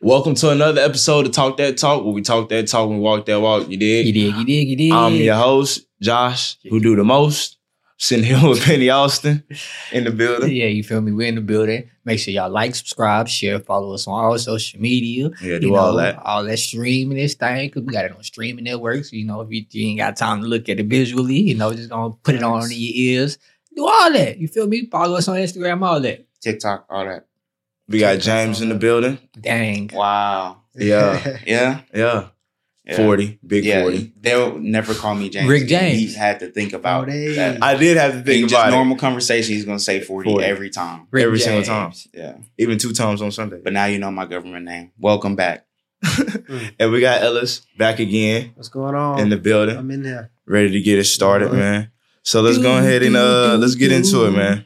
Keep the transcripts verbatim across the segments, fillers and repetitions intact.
Welcome to another episode of Talk That Talk, where we talk that talk and walk that walk. You dig? You dig, you dig, you dig. I'm your host, Josh, who do the most. Sitting here with Penny Austin in the building. Yeah, you feel me? We're in the building. Make sure y'all like, subscribe, share, follow us on all social media. Yeah, do you all know, that. All that streaming this thing, because we got it on streaming networks. You know, if you, you ain't got time to look at it visually, you know, just gonna put it on in your ears. Do all that. You feel me? Follow us on Instagram, all that. TikTok, all that. We got James in the building. Dang. Wow. Yeah. Yeah. Yeah. Yeah. forty. Big yeah. forty. They'll never call me James. Rick James. He had to think about forty. that. I did have to In think just about normal conversation, he's going to say forty, forty. every time. Rick Every single James. time. Yeah. it. Even two times on Sunday. But now you know my government name. Welcome back. And we got Ellis back again What's going on? in the building, I'm in there. ready to get it started, Alright. man. So let's go ahead and uh let's get into it, man.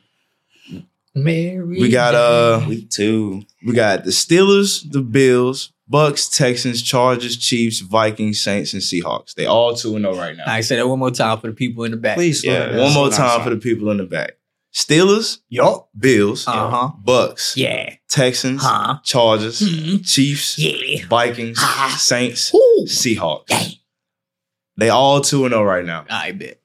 Mary We got uh Week two. we got the Steelers, the Bills, Bucks, Texans, Chargers, Chiefs, Vikings, Saints, and Seahawks. They all two and oh right now. I say that one more time for the people in the back. Please, slow Yeah. down. One more That's time nice. for the people in the back. Steelers, Yup. Bills, Uh-huh. Bucks, Yeah. Texans, Huh. Chargers, Mhm. Chiefs, Yeah. Vikings, Ah. Saints, Ooh. Seahawks. Dang. They all two and oh right now. I bet.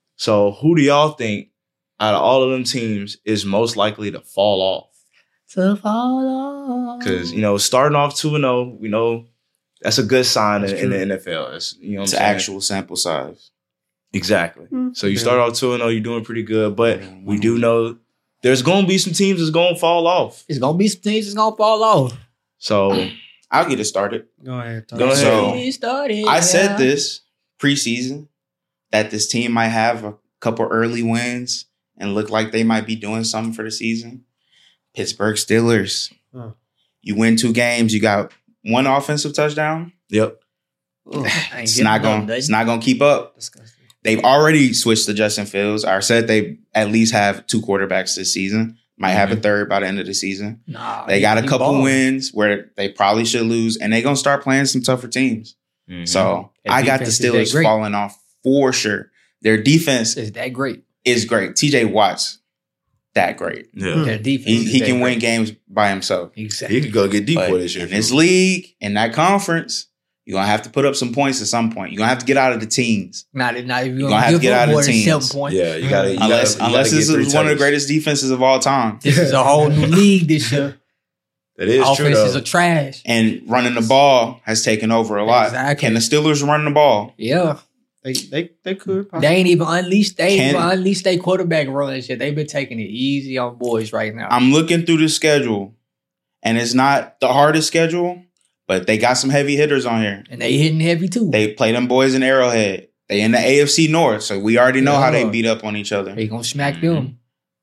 So who do y'all think out of all of them teams is most likely to fall off? To fall off. Because, you know, starting off two and oh, we know that's a good sign in, That's in the true. N F L. It's, you know what It's I'm an saying? actual sample size. Exactly. Mm. So you Yeah. start off two and oh, you're doing pretty good. But Yeah. we do know there's going to be some teams that's going to fall off. It's gonna be some things that's gonna fall off. So, I'll get it started. Go ahead. Talk. Go ahead. So- Get started, I yeah. said this preseason that this team might have a couple early wins and look like they might be doing something for the season. Pittsburgh Steelers. Huh. You win two games, you got one offensive touchdown. yep. Ugh, I ain't It's getting not nothing, going. It's nothing. not going to keep up. Disgusting. They've already switched to Justin Fields. I said they at least have two quarterbacks this season. Might have a third by the end of the season. Nah, They he- got a he couple balling. wins where they probably should lose, and they're gonna start playing some tougher teams. Mhm. So That I got the defense is that Steelers great. falling off for sure. Their defense Is that great? is great. T J Watt's that great. yeah. Their defense. He is he that can win great. games by himself. Exactly. He could go get deep But for this year. in this league, in that conference, you're gonna have to put up some points at some point. You're gonna have to get out of the teens. Not, not if you're You gonna, gonna have give to get up out of more the than seven teens. points. Yeah, you got to. Unless unless this is one of the greatest defenses of all time. This is a whole new league this year. That is true, Offenses though. are trash. And running the ball has taken over a lot. Exactly. Can the Steelers run the ball? Yeah. They they they could. They ain't even unleashed. They ain't Can- even unleashed their quarterback runs yet. They've been taking it easy on boys right now. I'm looking through the schedule, and it's not the hardest schedule, but they got some heavy hitters on here. and they hitting heavy too. They play them boys in Arrowhead. They in the A F C North, so we already know how they Yeah. beat up on each other. They gonna smack them.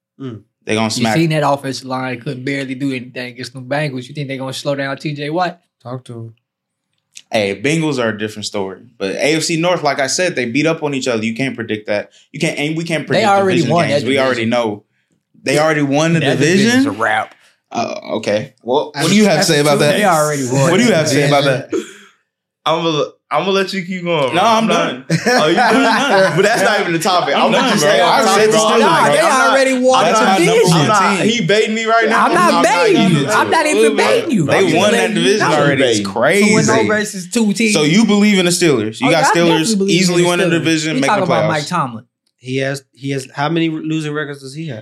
They gonna You smack. seen that offensive line couldn't barely do anything against them Bengals. You think they gonna slow down T J Watt? Talk to him. Hey, Bengals are a different story, but A F C North, like I said, they beat up on each other. You can't predict that. You can't, and we can't They predict already division won games. that We already division. know they already won the That division's division. a wrap. Uh, okay, well, what do you have to say about that? They already won. What do you have to say about that? I'm gonna I'm gonna let you keep going. No, bro. I'm not- done. Oh, you done? But that's not even the topic. I'm I'm done, just bro. saying. I said the Steelers, Nah, bro. they I'm not- already won That's the my number division. one I'm not, team. he baiting me right now. I'm not baiting getting you. into I'm it. not even baiting you. They I'm won just that letting you division know. already. It's Two and crazy. Two and oh versus two teams. So you believe in the Steelers? You Oh, got I definitely Steelers believe in easily the win the Steelers. division, We make talking the about Mike playoffs. Tomlin. He has he has how many losing records does he have?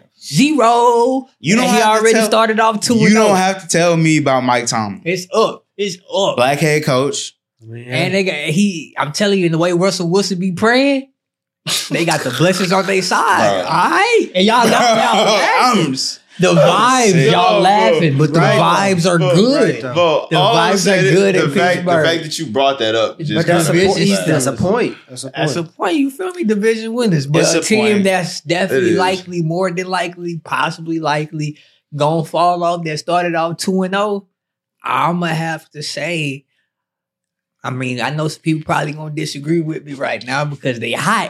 Zero. You don't And he have to already tell- started off two. You and don't oh. have to tell me about Mike Tomlin, It's up. It's up. black head coach. I mean, And they got he. I'm telling you, in the way Russell Wilson be praying, they got the blessings on their side. Bro. All right, and y'all, y'all, y'all laughing. I'm s- The vibes, sick. y'all Yo, bro. laughing, but the Right. vibes are Bro, good. right, though. Bro, The all I'm vibes saying are is good the in fact, the Pittsburgh. fact that you brought that up. Just But that's a Division point. winners. That's a point. That's a point. That's a point. You feel me? Division winners, but It's a a team point. that's It definitely is. likely, more than likely, possibly likely, gonna fall off. That started off two and zero. I'm gonna have to say. I mean, I know some people probably gonna disagree with me right now because they hot.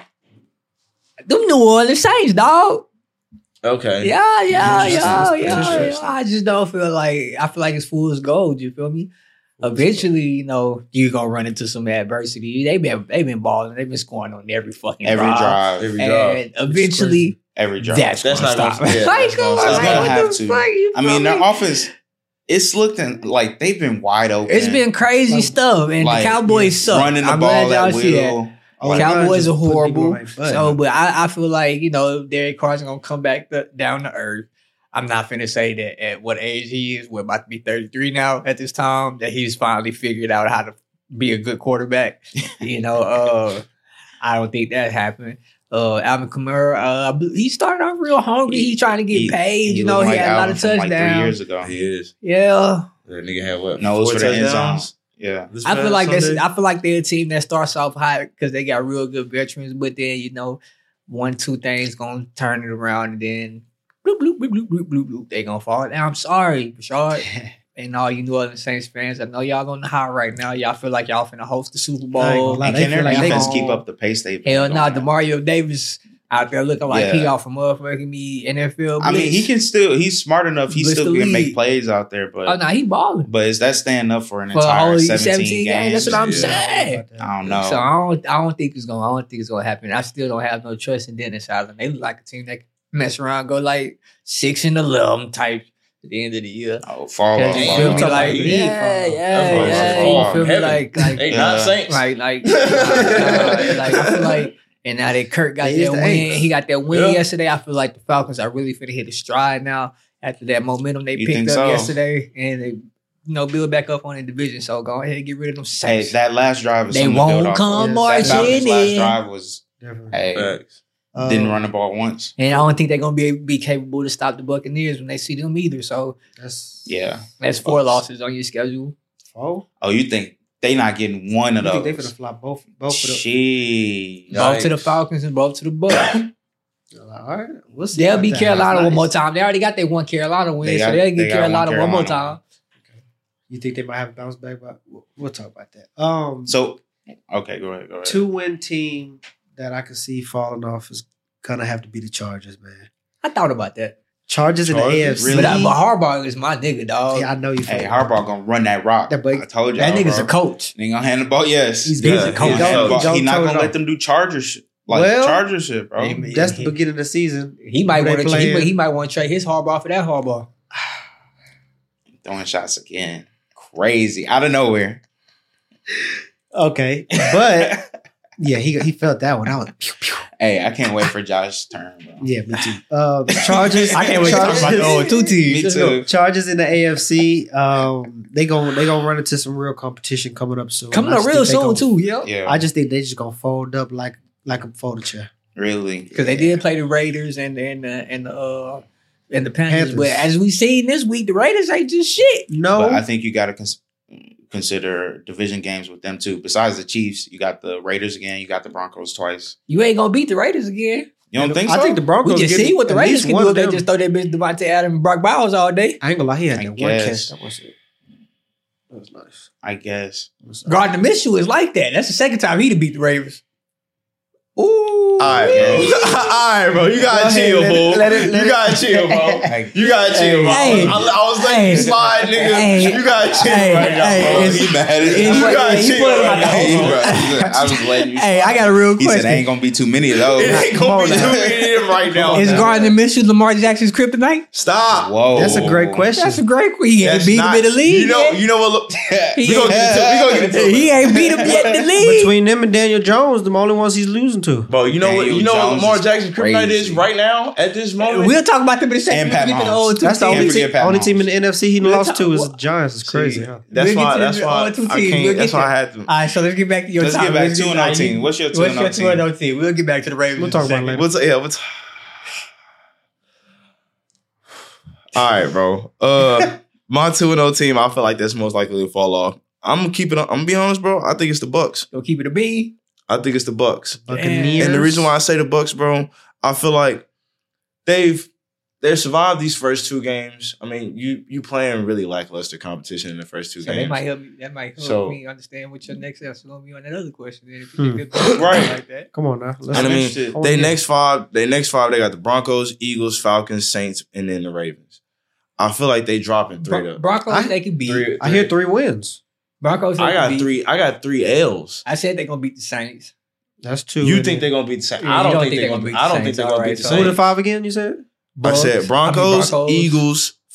Them New Orleans Saints, dog. Okay. Yeah, yeah, Interesting. yeah, yeah, Interesting. yeah. I just don't feel like I feel like it's fool's gold. You feel me? Eventually, you know, you're gonna run into some adversity. They've been they've been balling. They've been scoring on every fucking every drive, Every And job. eventually, every drive. that's, That's gonna not stop. gonna- yeah, Like, that's gonna come stop. on, It's gonna what have the to. fuck, you I feel mean, their me? offense. it's looking like they've been wide open. It's been crazy Like- stuff, and like, the Cowboys suck. running the I'm ball glad at y'all see that. will. Oh, Like, Cowboys just are put people horrible. on their butt. So, but I, I feel like, you know, Derek Carr's gonna come back to, down to earth. I'm not finna say that at what age he is, we're about to be thirty-three now at this time, that he's finally figured out how to be a good quarterback. You know, uh, I don't think that happened. Uh, Alvin Kamara, uh, I bel- he started off real hungry. He, trying to get He- paid. he you know, looked he like had a lot Alvin of from, like, touchdowns. three years ago. He is. Yeah. That nigga had what? No, it was four for the end touchdowns? zones. Yeah. This I feel past like that's. Sunday? I feel like they're a team that starts off high because they got real good veterans, but then you know, one two things gonna turn it around, and then bloop bloop bloop bloop bloop bloop, bloop they gonna fall. Now I'm sorry, Rashard, and all you New Orleans Saints fans. I know y'all on the high right now. Y'all feel like y'all finna host the Super I ain't gonna Bowl. lie. And they can feel their like they defense gon- keep up the pace they've been Hell doing no, at? Demario Davis out there looking like he Yeah. off a motherfucking me N F L. I mean, he blitz. can still. He's smart enough. He Blitz still the can make league. plays out there, but Oh no, he balling but is that staying up for an for a entire whole seventeen, seventeen games. games? That's what I'm Yeah. saying. I don't know. So I don't, I don't think it's gonna, I don't think it's gonna happen. I still don't have no trust in Dennis Allen. They look like a team that can mess around, go like six and eleven type at the end of the year. Oh, fall Cause off. you Damn, feel you me talking like, about yeah, league yeah, fall. yeah, That's what yeah. it's fall You feel me heaven. like, like, They Yeah. not Saints. like, like, uh, like I feel like, and now that Kirk got They is that the win, Aints. he got that win Yeah. yesterday. I feel like the Falcons are really finna hit a stride now after that momentum they You picked think up so? yesterday, and they, you know, build back up on the division. So go ahead and get rid of them Hey, Saints. that last drive. Is They something to build won't off come of. marching That Falcons last in. drive was Definitely. hey, Facts. Um, didn't run the ball once. And I don't think they're gonna be be capable to stop the Buccaneers when they see them either. So That's Yeah. that's four losses on your schedule. four. Oh, you think they not getting one You of think they those? finna flop both both of them? Shit. Both to the Yikes. Falcons and both to the Bucks. All right, we'll see. They'll about beat that. Carolina That's one more nice. time. They already got their one Carolina win, They so got- they'll they get got Carolina one one more Carolina. time. You think they might have a bounce back? But we'll- we'll talk about that. Um, So, okay, go ahead. Go ahead. two win team that I can see falling off is gonna have to be the Chargers, man. I thought about that, Chargers, in the Chargers? A F C. Really? but, I, but Harbaugh is my nigga, dog. Yeah, I know you. Hey, feel- Harbaugh gonna run that rock. That boy- I told you. that nigga's bro. a coach. He gonna hand the ball. Yes, He's Yeah, He's a coach. He, Don't- hand the ball. don't He not tone it gonna off. let them do Charger shit, like Well, Charger shit, bro. he- That's the beginning of the season. He might Who they want to. He, playing? might- he might want to trade his Harbaugh for that Harbaugh. Throwing shots again, crazy out of nowhere. Okay, but yeah, he he felt that one. I was pew, pew. Hey, I can't wait for Josh's turn, bro. Yeah, me too. Um, Chargers. I can't wait to talk Chargers, about the old two teams. Me too. Chargers in the A F C. Um, they gon' they gonna run into some real competition coming up soon. Coming I up just real think they soon gon- too, yeah. Yeah, I just think they just gonna fold up like like a folded chair. really Because they did play the Raiders and and the and the uh, and the Panthers. Panthers. But as we seen this week, the Raiders ain't just shit. No, But I think you got to cons- consider division games with them too. Besides the Chiefs, you got the Raiders again. You got the Broncos twice. You ain't gonna beat the Raiders again. You don't think so? I think the We Broncos. just get see what the at Raiders least can one do of if they them. just throw that bitch Devontae Adams and Brock Bowers all day. I ain't gonna lie, he had I that one guess. catch. That was it. That was nice. I guess. That was- Gardner Minshew is like that. That's the second time he to beat the Ravens. Ooh. All right, bro. All right, bro. You gotta Go ahead, chill, let bro. it- let it- let you it- gotta chill, bro. Hey, You gotta chill, bro. Hey. I, I was letting Hey. you slide, nigga. Hey. You gotta chill Hey. right now, Hey. bro. It's- he mad at it's- you. You gotta he chill put him right out the now, Hey, hole. bro. bro. He said, I was letting you. Hey, I got a real He question. said, "Ain't gonna be too many of those." It ain't Come gonna on be now. too many of them right now. Is Gardner Minshew Lamar Jackson's kryptonite? Stop. Whoa, That's a great question. That's a great question. He ain't That's beat him not- in the league. You know, yet. you know what? Look, He we gonna get into it. We gonna get into it. He ain't beat him yet in the league. Between them and Daniel Jones, the only ones he's losing to. Bro, you know what? Daniel You know what Jones Lamar is Jackson kryptonite is crazy. right now at this moment. We'll talk about them in a second. And We'll Pat get to the Mahomes. old two That's the teams. only, forget team, Pat only Mahomes. team in the N F C he We'll lost talk- to is well, the Giants. It's crazy. See, Huh? That's We'll why. get That's to the why. other two I teams. can't. We'll That's get why to- I had to. All right, so let's get back to your Let's top. get back Let's two and all oh right, team. What's your two What's and your oh two and team? oh team? We'll get back to the Ravens. We'll in talk a about it second. later. What's yeah? What's all right, bro. Uh, my two and O team. I feel like that's most likely to fall off. I'm gonna keep it. I'm gonna be honest, bro. I think it's the Bucks. Go keep it a B. I think it's the Bucks. Buccaneers. And the reason why I say the Bucks, bro, I feel like they've they survived these first two games. I mean, you you playing really lackluster competition in the first two So games. that might help me. That might help So- me understand what your next answer gonna be on that other question. Then if Hmm. you get good Right. like that. Come on now. Let's And I mean, interested. I wanna they hear next five, they next five, they got the Broncos, Eagles, Falcons, Saints, and then the Ravens. I feel like they dropping three Bron- to Broncos, I- they can beat. three. I hear three wins. Broncos, they I can got beat. three. I got three L's. I said they're gonna beat the Saints. That's two. You isn't think it? they're gonna beat the Saints? Yeah, I you don't think they're gonna. beat I don't the think Saints. they're gonna All beat right, the so- Who the Saints. five again? You said I said Bucks- Broncos, I mean, Broncos. Eagles,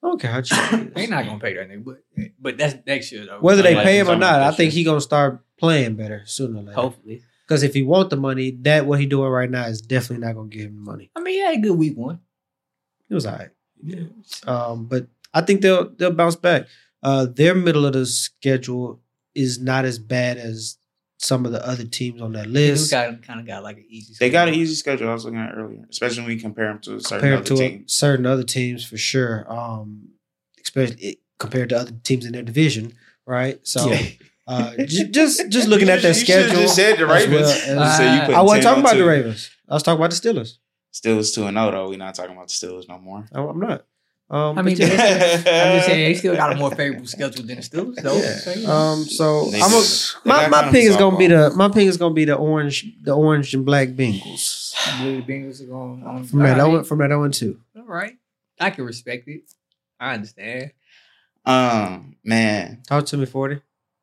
I don't care how cheap he is. They not gonna pay that nigga, but but that's next year though. Whether they Like, pay him or talking not, about I this think shit. he gonna start playing better sooner or later. Hopefully. Because if he want the money, that what he doing right now is definitely not gonna give him the money. I mean, he had a good week one. It was all right. Yeah. Um, but I think they'll they'll bounce back. Uh, their middle of the schedule is not as bad as some of the other teams on that They list. got kind of got like an easy. They got an schedule. easy schedule. I was looking at earlier, especially when you compare them to certain compared other to teams. certain other teams for sure. Um, especially it, compared to other teams in their division, right? So, Yeah. uh, j- just just looking You at their should- you should've schedule. just said the as Ravens. well as- So you Uh, put I wasn't ten talking on about the two. Ravens. I was talking about the Steelers. Steelers two and zero though. We're not talking about the Steelers no more. I- I'm not. Um, I mean, but yeah. they- I'm just saying they still got a more favorable schedule than the Steelers, though. Yeah. So, you know. Um, so They I'm do. a, They my got my kind of pick is gonna be softball. the my pick is gonna be the orange the orange and black Bengals I believe the Bengals are going on. from that all oh right. from that oh and two. All right, I can respect it. I understand. Um, man, Talk to me, forty.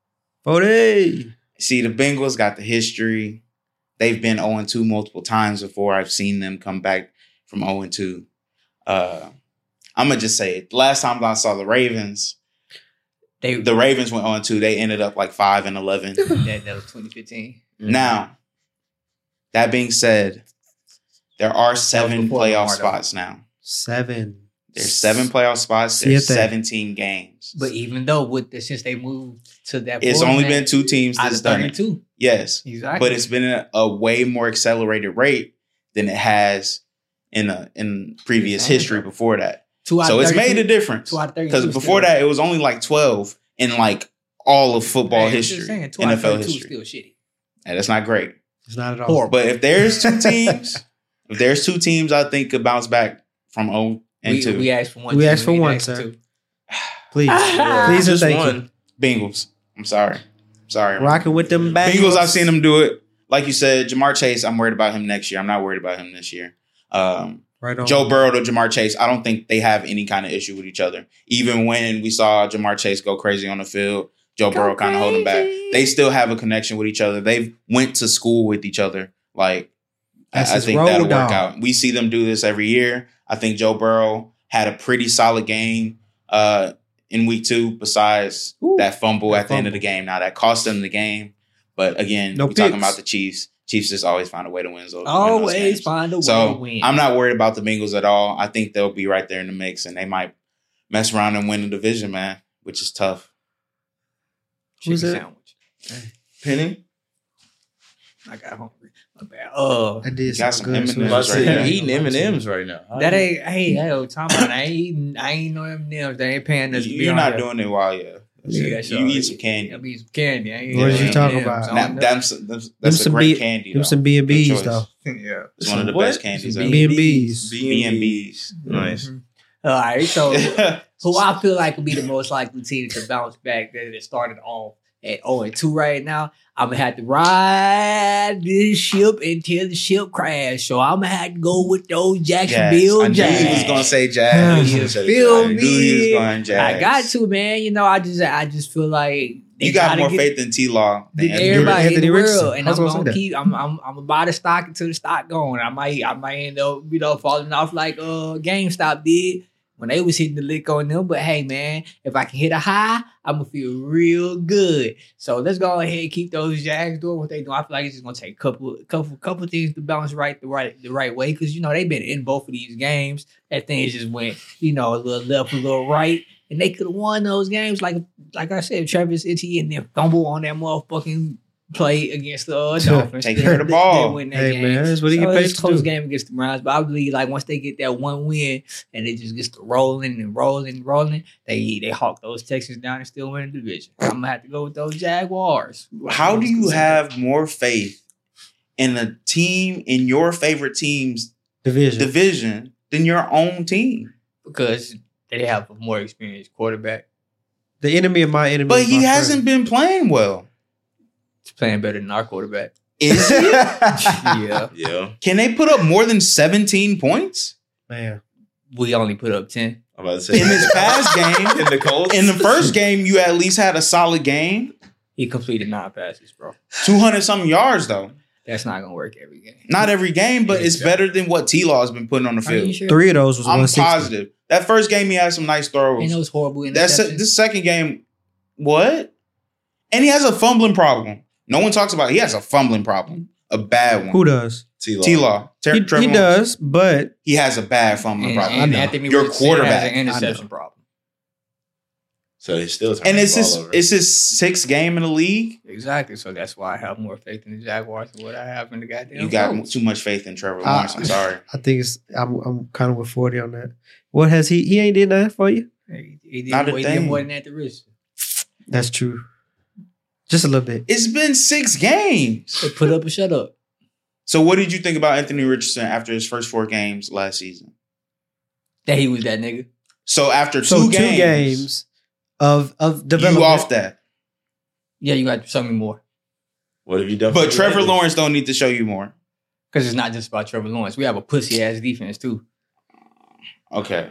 Forty. see the Bengals got the history. They've been zero and two multiple times before. I've seen them come back from zero and two. Uh, I'm gonna just say it. Last time I saw the Ravens, They the Ravens went zero and two. They ended up like five and eleven. that, that was twenty fifteen. Now, that being said, there are seven before playoff Lamar, though. spots now. Seven. There's seven playoff spots. Siete. There's seventeen games. But even though with the, since they moved to that, It's format, only been two teams out that's of done it. thirty-two. Yes. Exactly. But it's been a, a way more accelerated rate than it has in a in previous Exactly. history before that. two out So of it's made a thirty-two. difference. Two out of thirty-two Because before still- that, it was only like twelve in like all of football Hey, I'm just history, saying, two N out of F L thirty-two is history. still shitty. And that's not great. It's not at all. Horrible. But if there's two teams, if there's two teams, I think could bounce back from zero and we, two. we asked for one. We team, asked for ain't one, asked for sir. two. Please, Yeah, please and just thank one. Bengals. I'm sorry. I'm sorry. you. Rocking with them Bengals. Bengals, I've seen them do it. Like you said, Jamar Chase, I'm worried about him next year. I'm not worried about him this year. Um, Right on. Joe Burrow to Jamar Chase, I don't think they have any kind of issue with each other. Even when we saw Jamar Chase go crazy on the field, Joe Burrow kind of hold him back. crazy. They still have a connection with each other. They've went to school with each other. Like, I, That's I his think road that'll work dog. out. We see them do this every year. I think Joe Burrow had a pretty solid game uh, in week two, besides Ooh, that fumble that at the end of the fumble. game. Now, that cost them the game. But again, No we're talking picks. about the Chiefs. Chiefs just always find a way to win those, win those Always games. find a way to So win. I'm not worried about the Bengals at all. I think they'll be right there in the mix, and they might mess around and win the division, man, which is tough. Who's Chicken that? sandwich. Penny? I got hungry. My bad. Uh, I did Got some some good. M&Ms too. I'm about to right say, there. you eating M and M's right now. that ain't. Hey, hey, yo, talking about I ain't eating. I ain't no M and M's. They ain't paying us. to be You're on not here. doing it while you Yeah, you sure. eat some candy. I eat some candy. I ain't What eating did you talk M&Ms. about? I That, don't know. that's that's, that's a some great B- candy. Them Though. some B and Good B's choice. though. yeah. It's one of the What? best candies Some ever. B and B's. B and B's. Nice. Mhm. All right, so who I feel like would be the most likely team to bounce back that it started off at zero and two right now. I'm gonna have to ride this ship until the ship crash. So I'm gonna have to go with those Yes, Jacksonville I knew Jags. he was gonna say Jags. You I said feel Jags. I knew he me? was going Jags. I got to, man. You know, I just I just feel like they You got gotta more get- faith in T Law than than Anthony everybody in Anthony the Richardson. world, and I I'm was gonna gonna say that. keep. I'm I'm I'm gonna buy the stock until the stock going. I might I might end up you know falling off like uh GameStop did when they was hitting the lick on them. But hey, man, if I can hit a high, I'm gonna feel real good. So let's go ahead and keep those Jags doing what they do. I feel like it's just gonna take a couple couple couple things to bounce right the right the right way because you know they've been in both of these games. That thing just went you know a little left, a little right. And they could have won those games, like like I said, Travis Etienne and fumble on that motherfucking play against the uh, Dolphins. Take care of the ball. They win that Hey game. man, that's what he So get paid it's to a close do. game against the Browns, but I believe like once they get that one win and it just gets to rolling and rolling and rolling, they they hawk those Texans down and still win the division. I'm gonna have to go with those Jaguars. How do you have more faith in a team in your favorite team's Division. division than your own team? Because they have a more experienced quarterback. The enemy of my enemy. But is he my hasn't been playing well. He's playing better than our quarterback. Is he? friend. Yeah, Yeah. Can they put up more than seventeen points? Man, we only put up ten. I'm about to say In this past game, in the Colts. in the first game, you at least had a solid game. He completed nine passes, bro. two hundred something yards, though. That's not gonna work every game. Not every game, but it's better than what T-Law has been putting on the Are you field. sure? Three of those was I'm one sixty. positive. That first game, he had some nice throws. And those horrible That's interceptions. this second game. What? And he has a fumbling problem. No one talks about it. He has a fumbling problem. A bad one. Who does? T-Law. T-Law. Ter- He, Trevor he Lawrence. does, but He has a bad fumbling and, problem. and I know. Anthony Your Richardson quarterback. has an I interception know. problem. So he's still turning And it's the ball his over. it's his sixth game in the league. Exactly. So that's why I have more faith in the Jaguars than what I have in the goddamn. You got Colts. too much faith in Trevor Uh, Lawrence. I'm sorry. I think it's I'm I'm kind of with forty on that. What has he? He ain't did nothing for you. He, he did, Not a more, he did thing. more than Anthony Richardson. That's true. Just a little bit. It's been six games. So put up or shut up. So what did you think about Anthony Richardson after his first four games last season? That he was that nigga. So after two, So two games, games, of of development. you off that. Yeah, you got to show me more. What have you done? But for Trevor Raiders? Lawrence don't need to show you more. Because it's not just about Trevor Lawrence. We have a pussy ass defense too. Okay.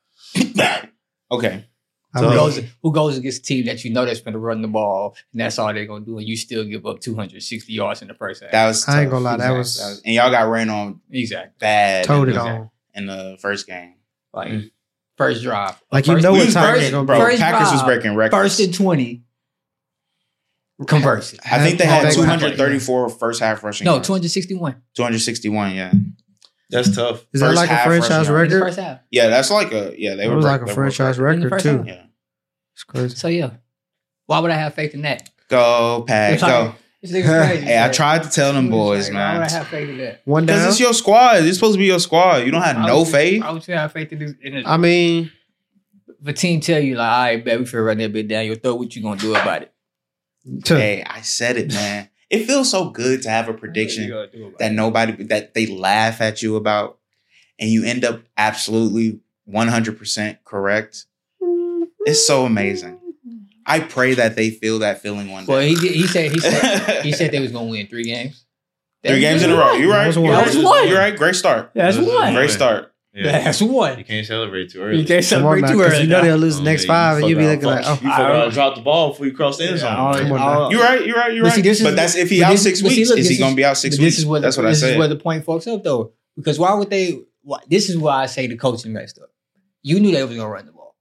okay. I Who mean, goes who goes against a team that you know that's going to run the ball and that's all they're going to do, and you still give up two hundred sixty yards in the first half. That was I ain't tough. gonna lie, that Exactly. was, That was- and y'all got ran on exactly. bad told in it the, on. in the first game. Like Mm. first drive, Like you First- know We what was time breaking- it's gonna bro, be. First Packers was drive, breaking records. first and twenty. Converse it. I think they had Half- two hundred thirty-four first half rushing. No, yards. two hundred sixty-one. two hundred sixty-one, yeah. That's tough. Is that First like a half franchise rushing In the record? first half. Yeah, that's like a yeah, they It were was break- like a they were franchise break- In the record first too. half. Yeah. It's crazy. So yeah, why would I have faith in that? Go, Pack, It's like- go. This nigga's crazy. Hey, I man. tried to tell them boys, Like, why would man. I have faith in that? One Because down. it's your squad. It's supposed to be your squad. You don't have I no would- faith. I would say I have faith in this. In this. I mean, if a team tell you like, all right, bet we feel run that bit down your throat, what you gonna do about it? t- Hey, I said it, man. It feels so good to have a What you prediction gonna do about that it? nobody that they laugh at you about, and you end up absolutely one hundred percent correct. It's so amazing. I pray that they feel that feeling one Well, day. he did, he said he said he said they was gonna win three games. Three games in a row. You're right. That was You're one. right. That was one. You're right. Great start. That's This is one. Great start. Yeah. That's one. You can't celebrate too early. You can't come on celebrate now, too because early. you know now. they'll lose the next Oh, five, and you'll be fuck looking around, like, fuck- oh, you I- forgot I- to drop the ball before you cross the end Yeah, zone. I- Come on I- now. You're right. You're right. You're But right. see, this is- but that's if he but out this- six but see, weeks. look, is this he is- going to be out six But weeks? this is what that's what I this is said. where the point fucks up though. Because why would they? Why, this is why I say the coaching messed up. You knew they was gonna run the ball.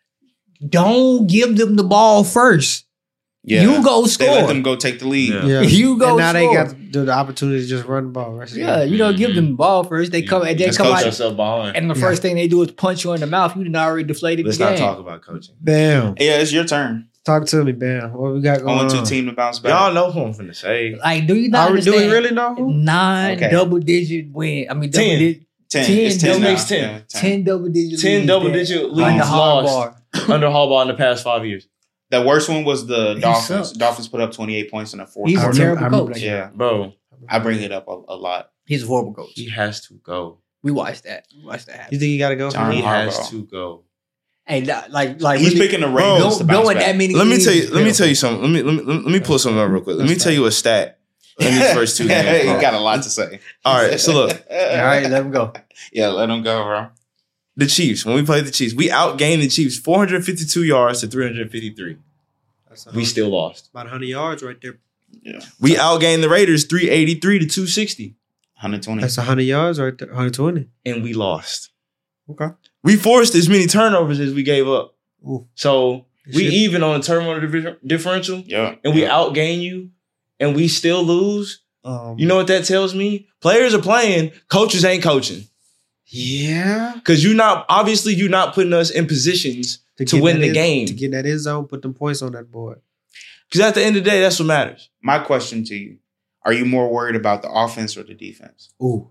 Don't give them the ball first. Yeah. You go They score. let them go take the lead. Yeah. yeah. You go And now they score. got the, the opportunity to just run the ball. Right? Yeah, you don't give them the ball first. They come and they Just come coach out, yourself behind. and the first thing they do is punch you in the mouth. You done already deflated Let's the not game. talk about coaching. Bam. Yeah, it's your turn. Talk to me, Bam. What we got going Only two on? team to bounce back. Y'all know who I'm finna say. Like, do you not Are we, do understand? we really know? who? Nine Okay. double digit win. I mean, double Ten. digit, ten. ten, It's ten double- now. makes ten. Yeah, ten double digit, Ten leads double there. digit Under leads hard lost bar. under Harbaugh in the past five years. The worst one was the He Dolphins. sucks. Dolphins put up twenty-eight points in the fourth He's I a quarter. remember- terrible I remember coach. that. Yeah, Bro, I bring it up a, a lot. He's a horrible coach. he has to go. We watched that. We watched that happen. You think you got to go? John He For Harbaugh. has to go. Hey, that- like, like He's really, picking the Bro, Ravens to bounce going back. that many. Let me games tell you. is Let me pitiful. tell you something. Let me let me let me pull something up real quick. Let me That's tell you a stat in these first two games. he bro. got a lot to say. All right, so look, All right, let him go. Yeah, let him go, bro. the Chiefs. When we played the Chiefs, we outgained the Chiefs four hundred fifty-two yards to three hundred fifty-three. That's We still lost. about one hundred yards right there. Yeah, We outgained the Raiders three eighty-three to two sixty, one hundred twenty. That's one hundred yards right there. one hundred twenty. and we lost. Okay. We forced as many turnovers as we gave up. Ooh. So It we should- even on the turnover divi- differential, Yeah, and we yeah. outgain you, and we still lose. Um, You know what that tells me? Players are playing, coaches ain't coaching. Yeah, Because you're not, obviously, you're not putting us in positions to get win that the in- game. To get in that end zone, put them points on that board. Because at the end of the day, that's what matters. my question to you: are you more worried about the offense or the defense? Ooh.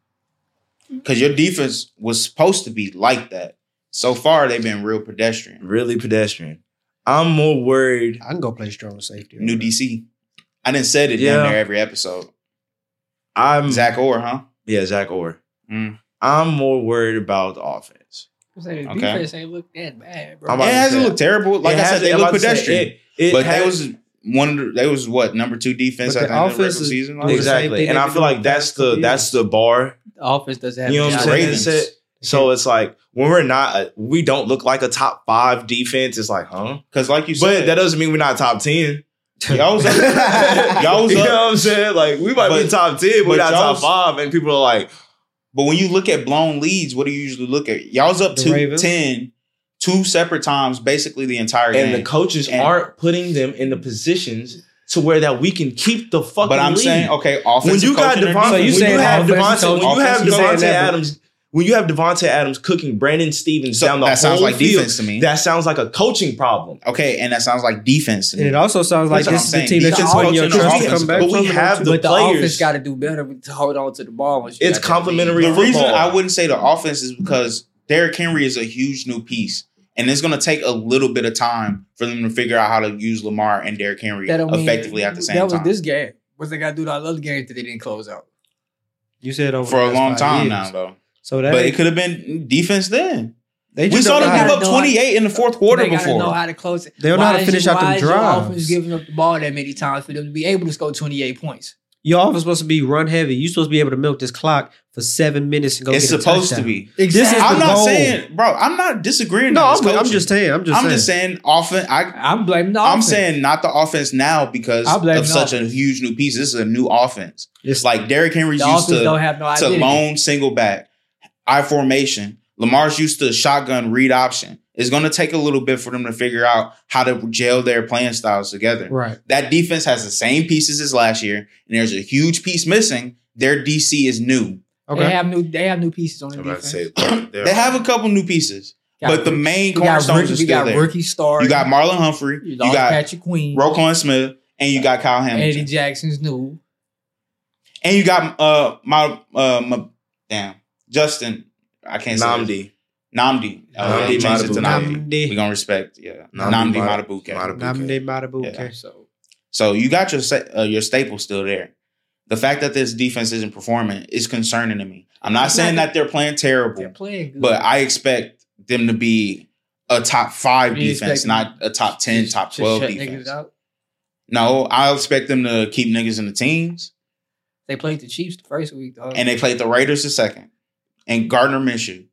Because your defense was supposed to be like that. So far, they've been real pedestrian. Really pedestrian. I'm more worried. I can go play strong safety. New D C. I didn't say it Yeah. down there every episode. I'm Zach Orr, huh? Yeah, Zach Orr. Mm. I'm more worried about the offense. The Okay. defense ain't look that bad, bro. I'm Yeah, about it to hasn't say- looked terrible. Like It I said, has- they I'm look about to say, pedestrian. It, it but has- they was one. of the- They was what number two defense But at the the end of the offense regular is- season. the same exactly, thing and they've I been feel doing like the that's past couple the that's the bar. The offense doesn't have. You know what I'm any saying? Ravens. It's it. So it's like when we're not, a, we don't look like a top five defense. It's like, huh? Because like you But said, that doesn't mean we're not top ten. Y'all was up. Y'all was You know up. what I'm saying? Like, we might But- be top ten, but but we're not y'all top was- five, and people are like, But when you look at blown leads, what do you usually look at? Y'all was up The two Ravens. ten, two separate times, basically the entire game. and the coaches And- aren't putting them in the positions to where that we can keep the fucking but I'm lead. saying, okay, offensive when you got coaching or Devontae, So you when saying you have offensive Devontae, coach- when you have offensive coach- Devontae Adams, when you have Devontae Adams cooking Brandon Stevens So down the that sounds whole like field, defense to me. that sounds like a coaching problem. Okay, and that sounds like defense to me. And it also sounds like That's what this I'm is the saying. team that you're Defense putting your coaching or trust to offensive come back But we from. have the But the players. offense got to do better to hold on to the ball. once you It's got that complimentary lead. The reason football. I wouldn't say the offense is because Derrick Henry is a huge new piece. And it's going to take a little bit of time for them to figure out how to use Lamar and Derrick Henry That don't mean- effectively at the same That was time. this game. What's they got to do to all the other games that they didn't close out? You said over For the a last long five time years. now, though. So that But it ain't- could have been defense then. they We just saw don't them know give how- up know twenty-eight in the fourth quarter they gotta know before. how to close it. They don't know how to Why is finish your- out them why is your drives. offense giving up the ball that many times for them to be able to score twenty-eight points? Your offense supposed to be run heavy. You're supposed to be able to milk this clock for seven minutes and go It's get a supposed to touchdown. be. This is I'm the not goal. saying, bro, I'm not disagreeing. No, on I'm, this I'm coaching. just saying. I'm just I'm saying. just saying offense. I I'm blaming the I'm offense. saying not the offense now because I blame of the such offense. a huge new piece. This is a new offense. It's Like Derrick Henry's the used offense to don't have no to identity. lone single back, I formation. Lamar's used to shotgun read option. It's going to take a little bit for them to figure out how to gel their playing styles together. right. That defense has the same pieces as last year, and there's a huge piece missing. Their D C is new. They Okay. have new. They have new pieces on the I'm about to defense. say, They have a couple new pieces, Got but the rookie- main we got cornerstones rookie- are We still got there. rookie star. You got Marlon Humphrey, You you lost got Patrick Queen. Roquan Smith, and you got Kyle Eddie Hamilton, Jackson's new. and you got uh my uh my damn Justin. I can't say his- Namdi. Namdi. Uh, Namdi they changed it to Matabuke. Namdi. Namdi. We're gonna respect, yeah. Namdi Namdi Mata- Matabuke. Matabuke. Namde Matabuke. Yeah. So So you got your sta- uh, your staple still there. The fact that this defense isn't performing is concerning to me. I'm not It's saying not that they're playing terrible, they're playing good. but I expect them to be a top five You defense, expect not a top ten, Just- top just twelve shut defense. niggas out. No, I expect them to keep niggas in the teams, They played the Chiefs the first week, dog. and they played the Raiders the second, and Gardner Minshew,